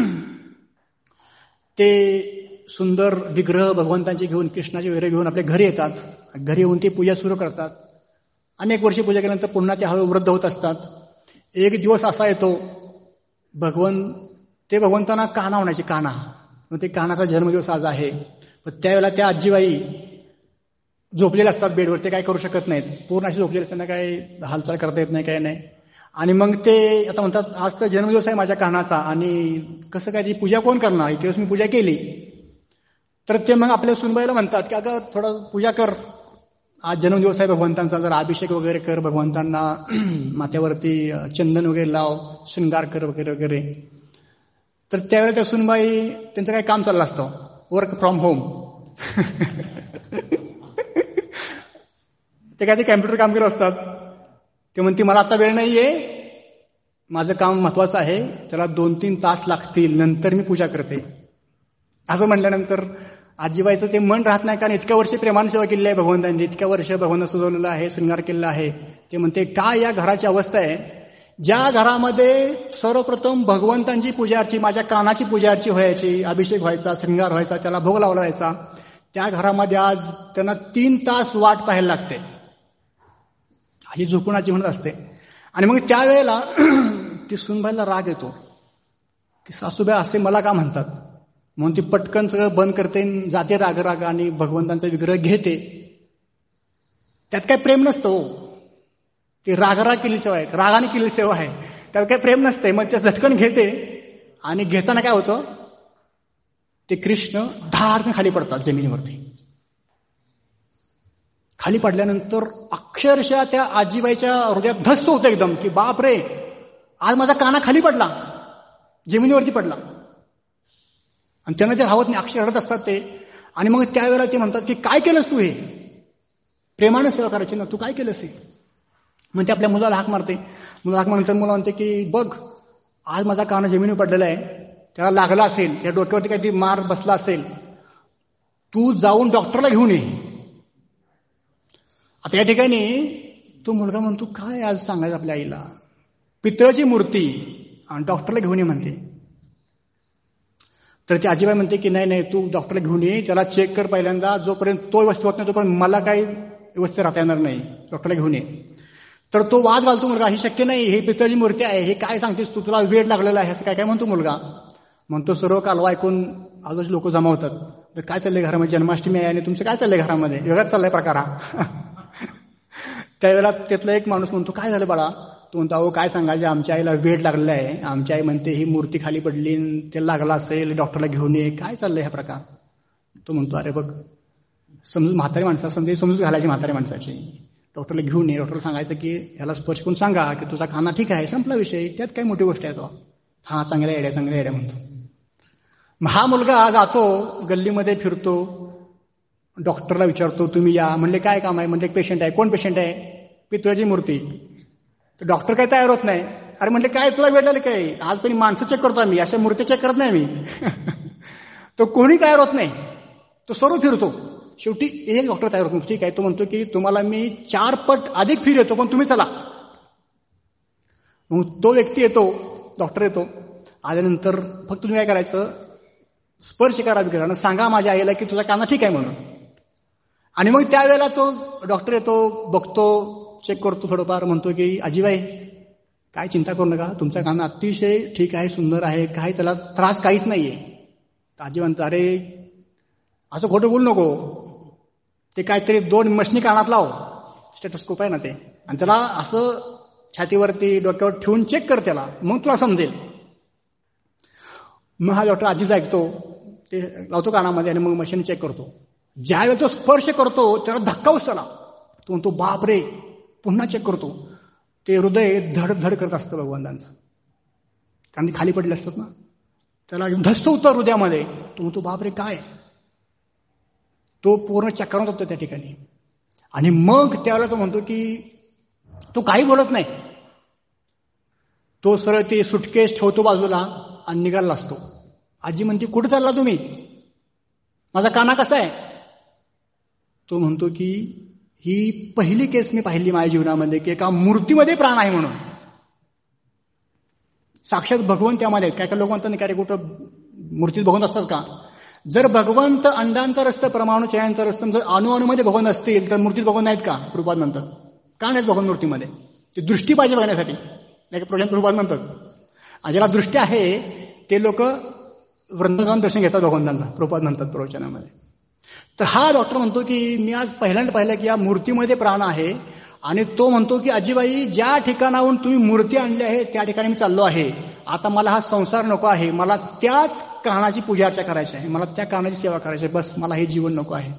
ते सुंदर विग्रह भगवंतांचे घेऊन, कृष्णाचे विग्रह घेऊन आपल्या घरी येतात. घरी येऊन ती पूजा सुरू करतात. अनेक वर्षी पूजा केल्यानंतर पुन्हा ते हळू वृद्ध होत असतात. एक दिवस असा येतो, भगवंत ते भगवंतांना कान्हा म्हणायचे, कान्हा. मग ते कान्हाचा जन्मदिवस आज आहे. पण त्यावेळेला त्या आजीबाई झोपलेल्या असतात बेडवर, ते काय करू शकत नाहीत, पूर्ण अशी झोपलेले असताना काय हालचाल करता येत नाही, काय नाही. आणि मग ते आता म्हणतात आज तर जन्मदिवस आहे माझ्या कान्हाचा आणि कसं काय ती पूजा कोण करणार, एक दिवस मी पूजा केली. तर ते मग आपल्या सुनबाईला म्हणतात की अगं थोडं पूजा कर, आज जन्मदिवस आहे भगवंतांचा, जरा अभिषेक वगैरे कर भगवंतांना, माथ्यावरती चंदन वगैरे लाव, शृंगार कर वगैरे वगैरे. तर त्यावेळेला त्या सुनबाई त्यांचं काही काम चाललं असतं, वर्क फ्रॉम होम. ते काय ते कॅम्प्युटर काम करत असतात. ते म्हणते मला आता वेळ नाहीये, माझं काम महत्वाचं आहे, त्याला दोन तीन तास लागतील, नंतर मी पूजा करते. असं म्हटल्यानंतर आजीबाईचं ते मन राहत नाही, कारण इतक्या वर्षी प्रेमाने सेवा केलेली आहे भगवंतांनी, इतक्या वर्ष भगवंत सजवलेलं आहे, शृंगार केलेला आहे. ते म्हणते काय या घराची अवस्था आहे, ज्या घरामध्ये सर्वप्रथम भगवंतांची पूजा अर्ची, माझ्या कानाची पूजा अर्ची व्हायची, अभिषेक व्हायचा, शृंगार व्हायचा, त्याला भोग लावला जायचा, त्या घरामध्ये आज त्यांना तीन तास वाट पाहायला लागते. ही झोपुणाची म्हणत असते. आणि मग त्यावेळेला ती सुनबाईला राग येतो की सासूबाई असे मला का म्हणतात, म्हणून ती पटकन सगळं बंद करते, जाते राग राग आणि भगवंतांचा विग्रह घेते. त्यात काय प्रेम नसतं, ती रागराग केली सेवा आहे, रागाने केलेली सेवा आहे, त्यात काही प्रेम नसते. मग ते झटकन घेते आणि घेताना काय होतं, ते कृष्ण धाडकन खाली पडतात जमिनीवरती. खाली पडल्यानंतर अक्षरशः त्या आजीबाईच्या हृदयात धस्स होतं एकदम की बाप रे, आज माझा काना खाली पडला, जमिनीवरती पडला. आणि त्यांना जे राहत नाही, अक्षर रडत असतात ते. आणि मग त्यावेळेला ते म्हणतात की काय केलंस तू, हे प्रेमाने सेवा करायची ना, तू काय केलंस हे. मग ते आपल्या मुलाला हाक मारते. मुला हाक मारल्यानंतर मुला म्हणते की बघ, आज माझा काना जमिनीवर पडलेला आहे, त्याला लागला असेल, त्या डोक्यावरती काहीतरी मार बसला असेल, तू जाऊन डॉक्टरला घेऊन ये. आता या ठिकाणी तो मुलगा म्हणतो काय आज सांगायचं आपल्या आईला, पितळाची मूर्ती आणि डॉक्टरला घेऊन ये म्हणते. तर ती आजीबाई म्हणते की नाही नाही, तू डॉक्टरला घेऊन ये, त्याला चेक कर पहिल्यांदा, जोपर्यंत तो व्यवस्थित होत नाही तोपर्यंत मला काही व्यवस्थित राहता येणार नाही, डॉक्टरला घेऊन ये. तर तो वाद घालतो मुलगा, ही शक्य नाही, ही पितळाची मूर्ती आहे, हे काय सांगतेस तू, तुला वेळ लागलेला आहे, असं काय काय म्हणतो मुलगा. म्हणतो सर्व कालवा ऐकून आजूबाजूचे लोक जमा होतात. तर काय चाललंय घरामध्ये, जन्माष्टमी आहे आणि तुमचं काय चाललंय घरामध्ये, वेगळाच चाललाय प्रकार हा. त्यावेळेला त्यातला एक माणूस म्हणतो काय झालं बाळा. तो म्हणतो अहो काय सांगायचं, आमच्या आईला वेळ लागलेला आहे, आमची आई म्हणते ही मूर्ती खाली पडली, त्याला लागला असेल, डॉक्टरला घेऊन ये, काय चाललंय हा प्रकार. तो म्हणतो अरे बघ, समजून म्हातारी माणसा समजे समजून घालायची म्हातारी माणसाची, डॉक्टरला घेऊन ये, डॉक्टरला सांगायचं की ह्याला स्पर्श करून सांगा की तुझा खाना ठीक आहे, संपला विषय, त्यात काय मोठी गोष्ट आहे. तो हा चांगल्या येड्या चांगल्या येड्या म्हणतो. हा मुलगा जातो, गल्लीमध्ये फिरतो, डॉक्टरला विचारतो तुम्ही या. म्हणले काय काम आहे, म्हणजे पेशंट आहे. कोण पेशंट आहे, पितळाची मूर्ती. तर डॉक्टर काही तयार होत नाही. अरे म्हटले काय तुला वेळ लागले काय, आज पण माणसं चेक करतो आम्ही, अशा मूर्ती चेक करत नाही मी. तो कोणी तयार होत नाही, तो सर्व फिरतो. शेवटी एक डॉक्टर तयार होतो. ठीक आहे, तो म्हणतो की तुम्हाला मी चार पट अधिक फिर येतो, पण तुम्ही चला. मग तो व्यक्ती येतो, डॉक्टर येतो. आल्यानंतर फक्त तुम्ही काय करायचं, स्पर्श करा विग्रहानं, सांगा माझ्या आईला की तुझा काना ठीक आहे म्हणून. आणि मग त्यावेळेला तो डॉक्टर येतो, बघतो, चेक करतो थोडंफार, म्हणतो की आजीबाई काय चिंता करू नका, तुमचा काना अतिशय ठीक आहे, सुंदर आहे, काय त्याला त्रास काहीच नाहीये. आजी म्हणतो अरे असं खोटं बोलू नको, ते काहीतरी दोन मशनी कानात लाव, स्टेटोस्कोप आहे ना ते, आणि त्याला असं छातीवरती डोक्यावर ठेवून चेक कर त्याला, मग तुला समजेल. मग हा डॉक्टर आजीचा ऐकतो, ते लावतो कानामध्ये आणि मग मशीन चेक करतो. ज्यावेळेला तो स्पर्श करतो त्याला धक्का बसला, तो म्हणतो बाप रे, पुन्हा चेक करतो. ते हृदय धड धड करत असतं भगवंतांचं, कारण ते खाली पडले असतात ना, त्याला धस्त होतं हृदयामध्ये. तो म्हणतो बाप रे काय, तो पूर्ण चक्रावत होतो त्या ठिकाणी. आणि मग त्यावेळेला तो म्हणतो की तो काही बोलत नाही, तो सरळ ते सुटकेस ठेवतो बाजूला आणि निघाला असतो. आजी म्हणते कुठे चालला तुम्ही, माझा काना कसा आहे. तो म्हणतो की ही पहिली केस मी पाहिली माझ्या जीवनामध्ये की एका मूर्तीमध्ये प्राण आहे म्हणून. साक्षात भगवंत त्यामध्ये आहेत. काय काय लोक म्हणतात काय कुठं मूर्तीत भगवंत असतात का. जर भगवंत अंडांतर असतं, परमाणू छायांतर असतं, जर अणुअणूमध्ये भगवंत असतील तर मूर्तीत भगवंत नाहीत का. प्रभुपाद म्हणतात का नाहीत भगवंत मूर्तीमध्ये, ती दृष्टी पाहिजे बघण्यासाठी, नाही का प्रभुपाद म्हणतात. आणि ज्याला दृष्टी आहे ते लोक वृंदावन दर्शन घेतात भगवंतांचा, प्रभुपाद म्हणतात प्रवचनामध्ये. तर हा डॉक्टर म्हणतो की मी आज पहिल्यांदा पाहिलं की या मूर्तीमध्ये प्राण आहे. आणि तो म्हणतो की आजीबाई ज्या ठिकाणाहून तुम्ही मूर्ती आणली आहे त्या ठिकाणी मी चाललो आहे. आता मला हा संसार नको आहे, मला त्याच कानाची पूजा अर्चा करायची आहे, मला त्या कानाची सेवा करायची आहे, बस मला हे जीवन नको आहे.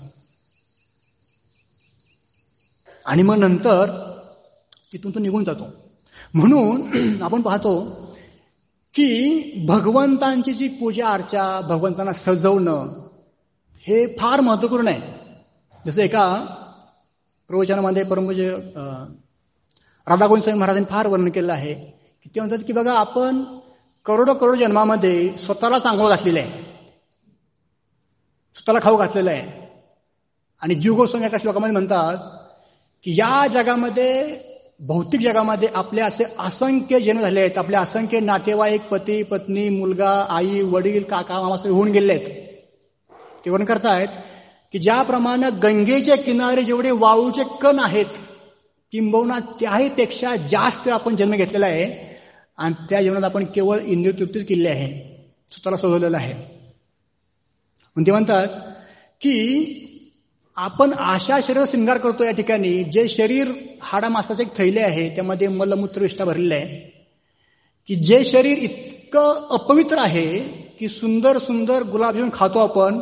आणि मग नंतर तिथून तो निघून जातो. म्हणून आपण पाहतो की भगवंतांची जी पूजा अर्चा, भगवंतांना सजवणं हे फार महत्वपूर्ण आहे. जसं एका प्रवचनामध्ये परमपूज्य राधागोविंद स्वामी महाराजांनी फार वर्णन केलं आहे की ते म्हणतात की बघा आपण करोडो करोड जन्मामध्ये स्वतःला चांगलं घातलेलं आहे, स्वतःला खाऊ घातलेलं आहे. आणि जीव गोस्वामी एका श्लोकामध्ये म्हणतात की या जगामध्ये, भौतिक जगामध्ये आपले असे असंख्य जन्म झाले आहेत, आपले असंख्य नातेवाईक, पती पत्नी, मुलगा, आई, वडील, काका, मामा सगळे होऊन गेले आहेत. ते वर्णन करतायत की ज्याप्रमाणे गंगेच्या किनारे जेवढे वाळूचे कण आहेत किंबहुना त्याही पेक्षा जास्त आपण जन्म घेतलेला आहे. आणि त्या जीवनात आपण केवळ इंद्रिय तृप्तीच केली आहे, स्वतःला सजवलेलं आहे. म्हणून ते म्हणतात की आपण अशा शरीर शृंगार करतो या ठिकाणी, जे शरीर हाडा मासाचे एक थैले आहे, त्यामध्ये मलमूत्र विष्ठा भरलेलं आहे, की जे शरीर इतकं अपवित्र आहे की सुंदर सुंदर गुलाबजामुन खातो आपण,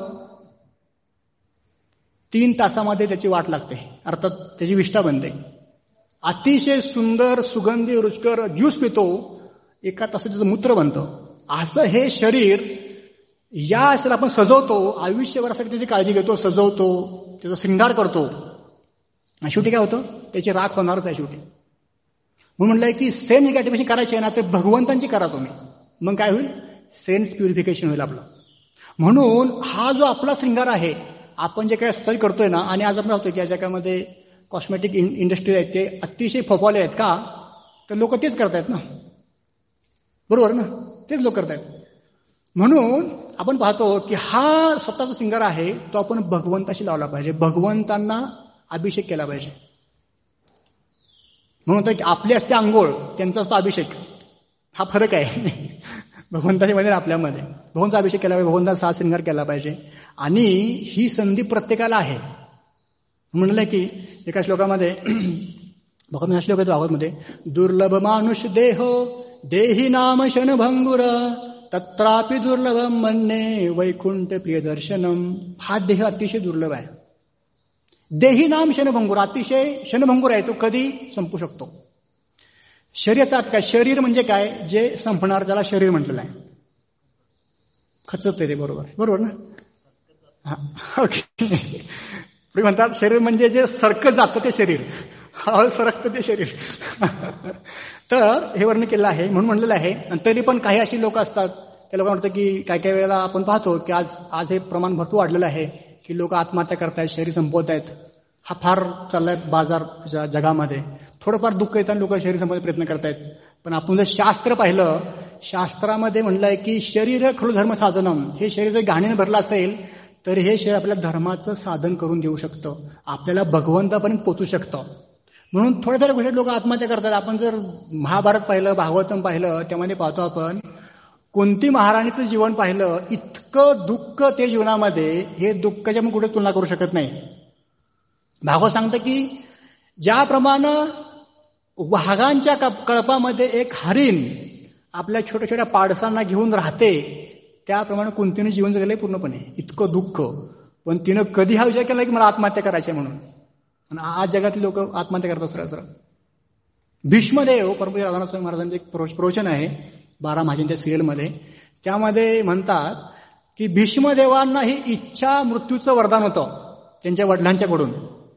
तीन तासामध्ये त्याची वाट लागते, अर्थात त्याची विष्ठा बनते. अतिशय सुंदर सुगंधी रुचकर ज्यूस पितो, एका तासात त्याचं मूत्र बनतं. असं हे शरीर, या शरीर आपण सजवतो, आयुष्यभरासाठी त्याची काळजी घेतो, सजवतो, त्याचा शृंगार करतो. आणि शेवटी काय होतं, त्याची राख होणारच आहे शेवटी. म्हणून म्हटलंय की सेन निगेटिव्हेशन करायची आहे ना तर भगवंतांची करा तुम्ही, मग काय होईल, सेन्स प्युरिफिकेशन होईल आपलं. म्हणून हा जो आपला शृंगार आहे, आपण जे काही स्वतः करतोय ना, आणि आज आपण पाहतोय की या जगामध्ये कॉस्मेटिक इंडस्ट्री आहेत ते अतिशय फोफावले आहेत का, तर लोक तेच करतायत ना, बरोबर ना, तेच लोक करतायत. म्हणून आपण पाहतो की हा स्वतःचा शृंगार आहे तो आपण भगवंताशी लावला पाहिजे, भगवंतांना अभिषेक केला पाहिजे. म्हणून की आपली असते आंघोळ, त्यांचा असतो अभिषेक, हा फरक आहे भगवंताच्या मध्ये आपल्यामध्ये. भगवंताचा अभिषेक केला पाहिजे, भगवंताचा हा शृंगार केला पाहिजे. आणि ही संधी प्रत्येकाला आहे. म्हणलं की एका श्लोकामध्ये भगवंत हा श्लोक येतो भागवतमध्ये, दुर्लभ मानुष देहो देही नाम क्षणभंगुर तत्रापि दुर्लभम म्हणणे वैकुंठ प्रियदर्शनम. हा देह अतिशय दुर्लभ आहे. देही नाम क्षणभंगुर, अतिशय क्षणभंगुर आहे, तो कधी संपू शकतो. शरीराचा काय, शरीर म्हणजे काय, जे संपणार त्याला शरीर म्हटलेलं आहे. खचत ते, बरोबर बरोबर ना. ओके, म्हणतात शरीर म्हणजे जे सरकत जातं ते शरीर, हळूहळू सरकतं ते शरीर. तर हे वर्णन केलं आहे म्हणून म्हणलेलं आहे. तरी पण काही अशी लोक असतात, त्या लोकांना वाटतं की काही काही वेळेला आपण पाहतो की आज आज हे प्रमाण भरपूर वाढलेलं आहे की लोक आत्महत्या करतायत, शरीर संपवत आहेत. हा फार चाललाय बाजार जगामध्ये. थोडंफार दुःख येताना लोक शरीर संपवण्याचा प्रयत्न करतायत. पण आपण जर शास्त्र पाहिलं, शास्त्रामध्ये म्हणलंय की शरीर खलु धर्म साधनम. हे शरीर जर घाणीने भरलं असेल तर हे शरीर आपल्याला धर्माचं साधन करून देऊ शकतं, आपल्याला भगवंतापर्यंत पोचू शकतं. म्हणून थोड्या थोड्या गोष्टी लोक आत्महत्या करतात. आपण जर महाभारत पाहिलं, भागवतम पाहिलं, त्यामध्ये पाहतो आपण कुंती महाराणीचं जीवन पाहिलं, इतकं दुःख ते जीवनामध्ये, हे दुःखाच्या आपण कुठे तुलना करू शकत नाही. भागवत सांगतं की ज्याप्रमाणे वाघांच्या कळपामध्ये एक हरिण आपल्या छोट्या छोट्या पाडसांना घेऊन राहते, त्याप्रमाणे कुंतीनं जीवन जगलंय पूर्णपणे. इतकं दुःख, पण तिनं कधी हा विचार केला की मला आत्महत्या करायची म्हणून. आणि आज जगातले लोक आत्महत्या करतात सरळ सरळ. भीष्मदेव, परमपूज्य राधानाथ स्वामी महाराजांचे एक प्रवचन आहे बारा महाजनच्या सिरियलमध्ये, त्यामध्ये म्हणतात की भीष्मदेवांना ही इच्छा मृत्यूचं वरदान होतं त्यांच्या वडिलांच्याकडून.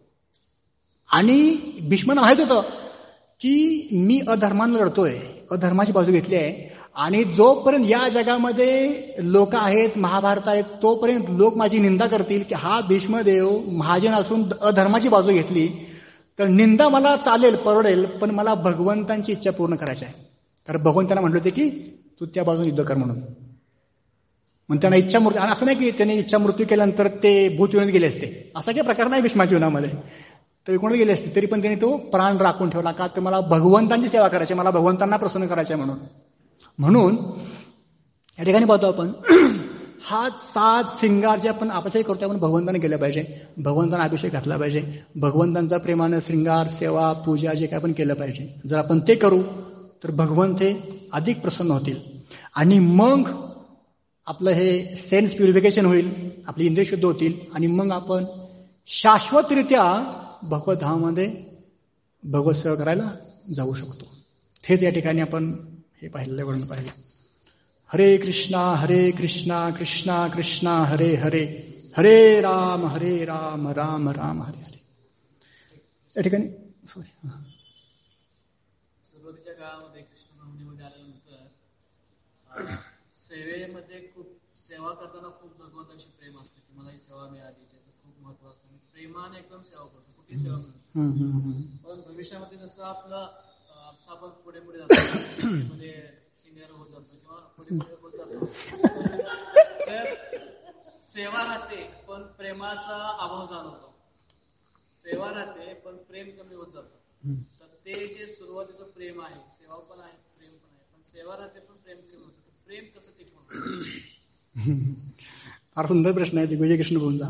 आणि भीष्मांना माहित होतं की मी अधर्मानं लढतोय, अधर्माची बाजू घेतली आहे, आणि जोपर्यंत या जगामध्ये लोक आहेत, महाभारत आहेत, तोपर्यंत लोक माझी निंदा करतील की हा भीष्मदेव महाजन असून अधर्माची बाजू घेतली, तर निंदा मला चालेल, परवडेल, पण मला भगवंतांची इच्छा पूर्ण करायची आहे. कारण भगवंतांना म्हटलं होते की तू त्या बाजूने युद्ध कर म्हणून. मग त्यांना इच्छा मृत्यू, आणि असं नाही की त्यांनी इच्छा मृत्यू केल्यानंतर ते भूतविनोद गेले असते, असा काही प्रकार नाही भीष्माच्या जीवनामध्ये. तर कोणी गेले असते तरी पण त्यांनी तो प्राण राखून ठेवला का, तर मला भगवंतांची सेवा करायची, मला भगवंतांना प्रसन्न करायचे म्हणून. म्हणून या ठिकाणी पाहतो आपण हा सात सिंगार जे आपण अभिषेक करतो, आपण भगवंताने केलं पाहिजे, भगवंतांना अभिषेक घातला पाहिजे, भगवंतांचा प्रेमानं श्रृंगार, सेवा, पूजा जे काय आपण केलं पाहिजे. जर आपण ते करू तर भगवंत हे अधिक प्रसन्न होतील. आणि मग आपलं हे सेन्स प्युरिफिकेशन होईल, आपली इंद्रिय शुद्ध होतील, आणि मग आपण शाश्वतरित्या भगवत धामामध्ये भगवत सेवा करायला जाऊ शकतो. हेच या ठिकाणी आपण हे पाहिलेलं वर्णन पाहिलं. हरे कृष्णा हरे कृष्णा कृष्णा कृष्णा हरे हरे, हरे राम हरे राम राम राम हरे हरे. या ठिकाणी सॉरी सुरुवातीच्या काळामध्ये कृष्ण भूमीमध्ये आल्यानंतर सेवेमध्ये खूप सेवा करताना खूप भगवंतांशी प्रेम असतं की मला ही सेवा मिळाली, त्याचं खूप महत्व असतं, प्रेमाने एकदम सेवा करतो, कुठे सेवा मिळते. पण भविष्यामध्ये जसं आपलं आपण पुढे पुढे जातो, मध्ये सिनियर होत जातो किंवा पुढे पुढे होत जातो, तर सेवा राहते पण प्रेमाचा अभाव जाणवतो. सेवा राहते पण प्रेम कमी होत जातं. तर ते जे सुरुवातीचं प्रेम आहे, सेवा पण आहे, प्रेम पण आहे, पण सेवा राहते पण प्रेम कमी होतं. प्रेम कसं टिकवून? फार सुंदर प्रश्न आहे दिग्विजय कृष्ण भाऊंचा,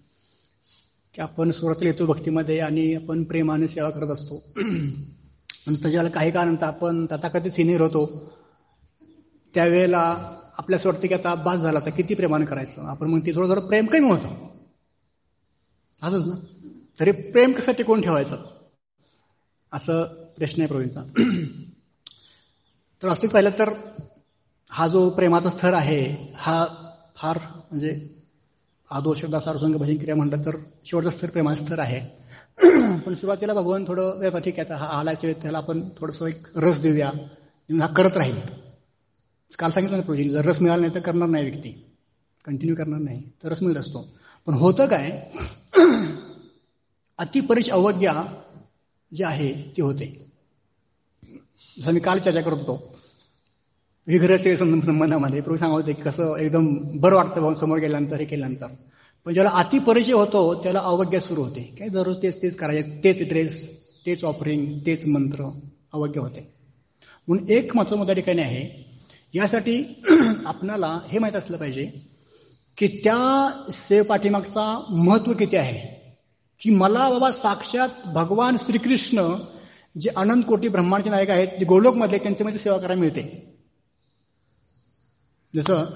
की आपण सुरुवातीला येतो भक्तीमध्ये आणि आपण प्रेमाने सेवा करत असतो, आणि त्याच्याला काही काळानंतर आपण तथाकथित सिनियर होतो, त्यावेळेला आपल्याला वाटतं की आता अभ्यास झाला तर किती प्रेमाने करायचं आपण, मग ते थोडं थोडं प्रेम कमी होतं. असंच ना, तरी प्रेम कसं टिकवून ठेवायचं असं प्रश्न आहे प्रवीणचा. तर वास्तविक पाहिलं तर हा जो प्रेमाचा स्तर आहे हा फार म्हणजे आदो शब्दासार संघ भजन क्रिया म्हटलं तर शेवटचा स्तर प्रेमाचा स्तर आहे. पण सुरुवातीला भगवान थोडं ठीक आहे, हा आलायचे त्याला आपण थोडंसं एक रस देऊया, हा करत राहील. काल सांगितलं ना प्रोजेक्ट, जर रस मिळाला नाही तर करणार नाही व्यक्ती, कंटिन्यू करणार नाही, तर रस मिळत असतो. पण होतं काय, अतिपरिच अवज्ञा जे आहे ती होते. जसं मी काल चर्चा करत होतो विग्रह संबंधामध्ये, प्रभू सांगत होते की कसं एकदम बरं वाटतं समोर गेल्यानंतर, हे केल्यानंतर. पण ज्याला अतिपरिचय होतो त्याला अवज्ञा सुरू होते. काय दररोज तेच तेच करायचे, तेच ड्रेस, तेच ऑफरिंग, तेच मंत्र, अवज्ञा होते. म्हणून एक महत्त्वाचा मुद्दा ठिकाणी आहे, यासाठी आपणाला हे माहीत असलं पाहिजे की त्या सेव पाठीमागचा महत्व किती आहे, की मला बाबा साक्षात भगवान श्रीकृष्ण जे अनंत कोटी ब्रह्मांडचे नायक आहेत, जे गोलोकमधले, त्यांच्यामध्ये सेवा करायला मिळते. जसं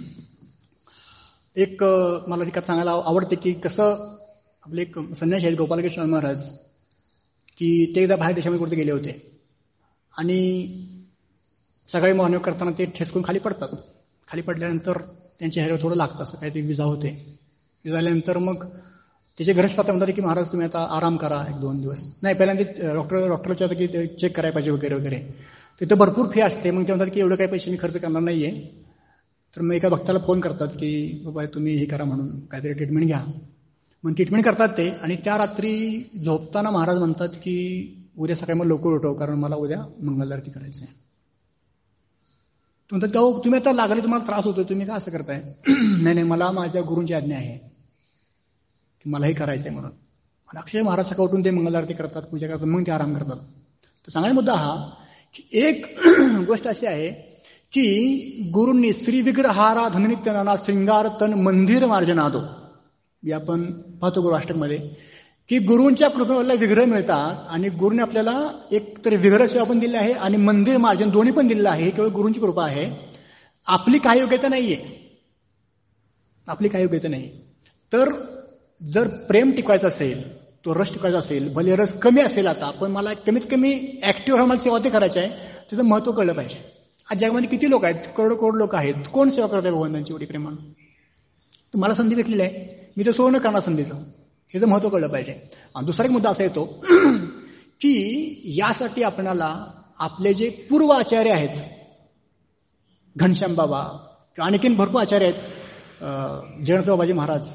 एक मला कथा सांगायला आवडते की कसं आपले एक संन्यासी आहेत गोपालकृष्ण महाराज, की ते एकदा बाहेर देशामध्ये कुठे गेले होते आणि सकाळी मॉर्निंग करताना ते ठेसकून खाली पडतात. खाली पडल्यानंतर त्यांच्या चेहऱ्यावर थोडं लागतं, असं काही ते विजा होते. झाल्यानंतर मग त्याचे घरच आता म्हणतात की महाराज तुम्ही आता आराम करा एक दोन दिवस. नाही, पहिल्यांदा डॉक्टर डॉक्टरच्या की चेक करायला पाहिजे वगैरे वगैरे. तिथं भरपूर फी असते. मग ते म्हणतात की एवढं काही पैसे मी खर्च करणार नाहीये. तर मग एका भक्ताला फोन करतात की बाबा तुम्ही हे करा म्हणून, काहीतरी ट्रीटमेंट घ्या. मग ट्रीटमेंट करतात ते, आणि त्या रात्री झोपताना महाराज म्हणतात की उद्या सकाळी मग लवकर उठव, कारण मला उद्या मंगल आरती करायची आहे. म्हणतात तेव्हा तुम्ही आता लागले, तुम्हाला त्रास होतो, तुम्ही का असं करताय? नाही नाही, मला माझ्या गुरूंची आज्ञा आहे की मला हे करायचंय म्हणून. आणि अक्षय महाराज सकाळ उठून ते मंगल आरती करतात, पूजा करतात, मग ते आराम करतात. तर सांगायचा मुद्दा हा की एक गोष्ट अशी आहे की गुरूंनी श्री विग्रहाराधन नित्यनाना श्रृंगार तन मंदिर मार्जनादो, आपण पाहतो गुरु अष्टकमध्ये की गुरूंच्या कृपेला विग्रह मिळतात, आणि गुरुने आपल्याला एक तर विग्रह सेवा पण दिली आहे आणि मंदिर मार्जन दोन्ही पण दिलेलं आहे. हे केवळ गुरूंची कृपा आहे, आपली काही योग्यता नाहीये, आपली काही योग्यता नाही. तर जर प्रेम टिकवायचं असेल, तो रस टिकवायचा असेल, भले रस कमी असेल आता, पण मला कमीत कमी ऍक्टिव्ह राहून मला सेवा ते करायची आहे, त्याचं महत्व कळलं पाहिजे. आज जगामध्ये किती लोक आहेत, करोड करोड लोक आहेत, कोण सेवा करत आहे भगवंतांची एवढी प्रेमान? मला संधी भेटलेली आहे, मी तर सोडणं करणार संधीचं, हेचं महत्व कळलं पाहिजे. आणि दुसरा एक मुद्दा असा येतो की यासाठी आपल्याला आपले जे पूर्व आचार्य आहेत, घनश्याम बाबा, आणखीन भरपूर आचार्य आहेत, जयंत बाबाजी महाराज,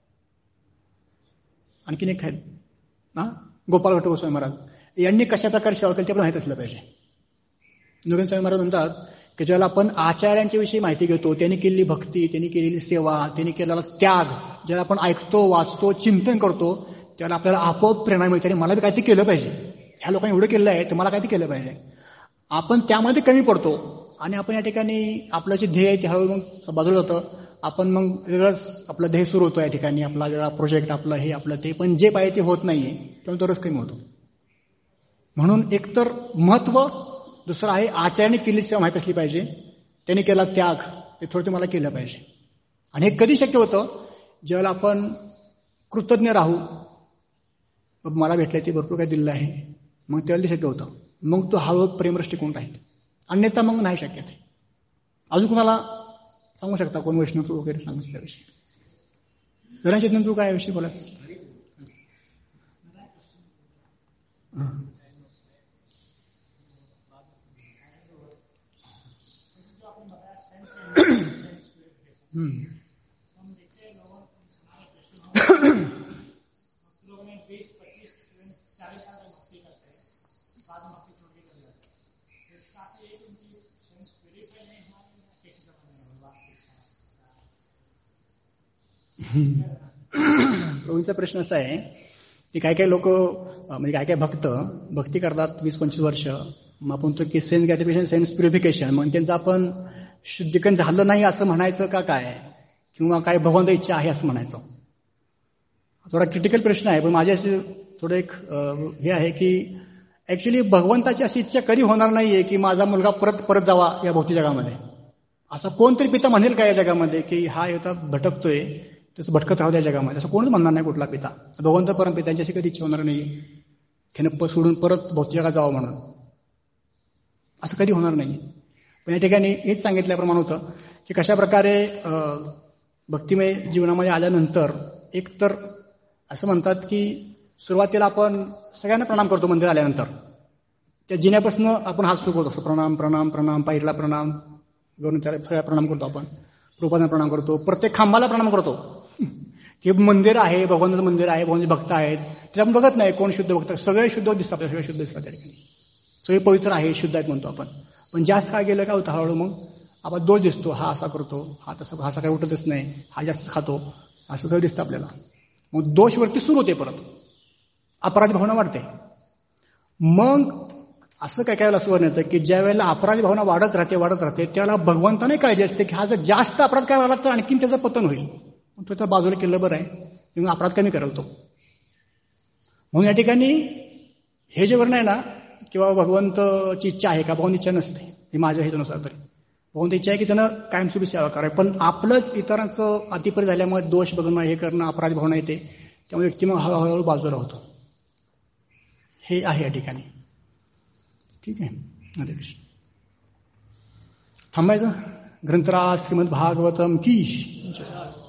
आणखीन एक आहेत ना, गोपाल भट्ट गोस्वामी महाराज, यांनी कशा प्रकारे सेवा केली ते आपल्याला माहित असलं पाहिजे. योगेंद्र स्वामी महाराज म्हणतात की ज्याला आपण आचार्यांच्या विषयी माहिती घेतो, त्यांनी केलेली भक्ती, त्यांनी केलेली सेवा, त्यांनी केलेला त्याग, ज्याला आपण ऐकतो, वाचतो, चिंतन करतो, त्याला आपल्याला आपोआप प्रेरणा मिळते आणि मला बी काहीतरी केलं पाहिजे. ह्या लोकांनी एवढं केलं आहे तर मला काहीतरी केलं पाहिजे. आपण त्यामध्ये कमी पडतो आणि आपण या ठिकाणी आपलं जे ध्येय आहे ते हळूहळू मग बाजूला जातं. आपण मग वेगळंच आपलं ध्येय सुरू होतं या ठिकाणी, आपला वेगळा प्रोजेक्ट, आपलं हे आपलं ते, पण जे पाहिजे ते होत नाहीये, त्यामुळे तो रस कमी होतो. म्हणून एकतर महत्व, दुसरं आहे आचार्याने केलेली सेवा माहीत असली पाहिजे, त्यांनी केला त्याग, ते थोडं ते मला केलं पाहिजे. आणि हे कधी शक्य होतं? ज्यावेळेला आपण कृतज्ञ राहू, मला भेटलंय ते भरपूर काही दिलेलं आहे, मग त्यावेळेला ते शक्य होतं. मग तो हळूहळू प्रेमरस टिकून राहील, अन्यथा मग नाही शक्य ते. अजून कुणाला सांगू शकता कोण वैष्णव वगैरे सांगू शकता विषयी? घराचेतन तू काय विषयी बोलास? प्रभूंचा प्रश्न असा आहे की काय काय लोक, म्हणजे काय काय भक्त भक्ती करतात वीस पंचवीस वर्ष, मग आपण तो की सेन्स ग्रॅटिफिकेशन, सेन्स प्युरिफिकेशन, मग त्यांचं आपण शुद्धीकरण झालं नाही असं म्हणायचं का काय, किंवा काय भगवंत इच्छा आहे असं म्हणायचं? थोडा क्रिटिकल प्रश्न आहे, पण माझी अशी थोडं एक हे आहे की ऍक्च्युली भगवंताची अशी इच्छा कधी होणार नाहीये की माझा मुलगा परत परत जावा या भौतिक जगामध्ये. असं कोणतरी पिता म्हणेल का या जगामध्ये की हा येता भटकतोय, तसं भटकत राहू त्या जगामध्ये, असं कोणच म्हणणार नाही कुठला पिता. भगवंत परमपिता त्यांची अशी कधी इच्छा होणार नाही त्यानं सोडून परत भौतिक जगात जावं म्हणून, असं कधी होणार नाही. पण या ठिकाणी हेच सांगितल्याप्रमाणे होतं की कशा प्रकारे भक्तिमय जीवनामध्ये आल्यानंतर एक तर असं म्हणतात की सुरुवातीला आपण सगळ्यांना प्रणाम करतो मंदिर आल्यानंतर, त्या जिन्यापासून आपण हात सुरू करतो असतो, प्रणाम प्रणाम प्रणाम, पायरीला प्रणाम, गरुण सगळ्या प्रणाम करतो आपण, रूपांना प्रणाम करतो, प्रत्येक खांबाला प्रणाम करतो. हे मंदिर आहे, भगवंताचं मंदिर आहे, भगवानचे भक्त आहेत, ते आपण बघत नाही कोण शुद्ध भक्त, सगळे शुद्ध दिसतात, सगळे शुद्ध दिसतात त्या ठिकाणी, सगळे पवित्र आहे, शुद्ध आहेत म्हणतो आपण. पण जास्त काय गेलं काय होतं, हळूहळू मग आपण दोष दिसतो, हा असा करतो, हा तसा, हा सकाळी उठतच नाही, हा जास्त खातो, असं सगळं दिसतं आपल्याला. मग दोषवरती सुरू होते, परत अपराधी भावना वाढते. मग असं काय काय असं येतं की ज्या वेळेला अपराधी भावना वाढत राहते वाढत राहते त्यावेळेला भगवंताने काळजी असते की हा जर जास्त अपराध काय वाढला तर आणखीन त्याचं पतन होईल, तो त्या बाजूला केलं बरं आहे, किंवा अपराध कमी करेल तो. म्हणून या ठिकाणी हे जे वर्ण आहे ना, किंवा भगवंतची इच्छा आहे का, भगवंत इच्छा नसते, हे माझ्या हेतुनुसार तरी. भगवंत इच्छा आहे की त्यानं कायमस्वरूपी सेवा करावी, पण आपलंच इतरांचं अतिपरी झाल्यामुळे दोष बघणं, हे करणं, अपराधी भावना येते, त्यामुळे व्यक्ती मग हळूहळू बाजूला होतो. हे आहे या ठिकाणी. ठीक आहे, हरे कृष्ण. थांबायचं. ग्रंथराज श्रीमद भागवतम की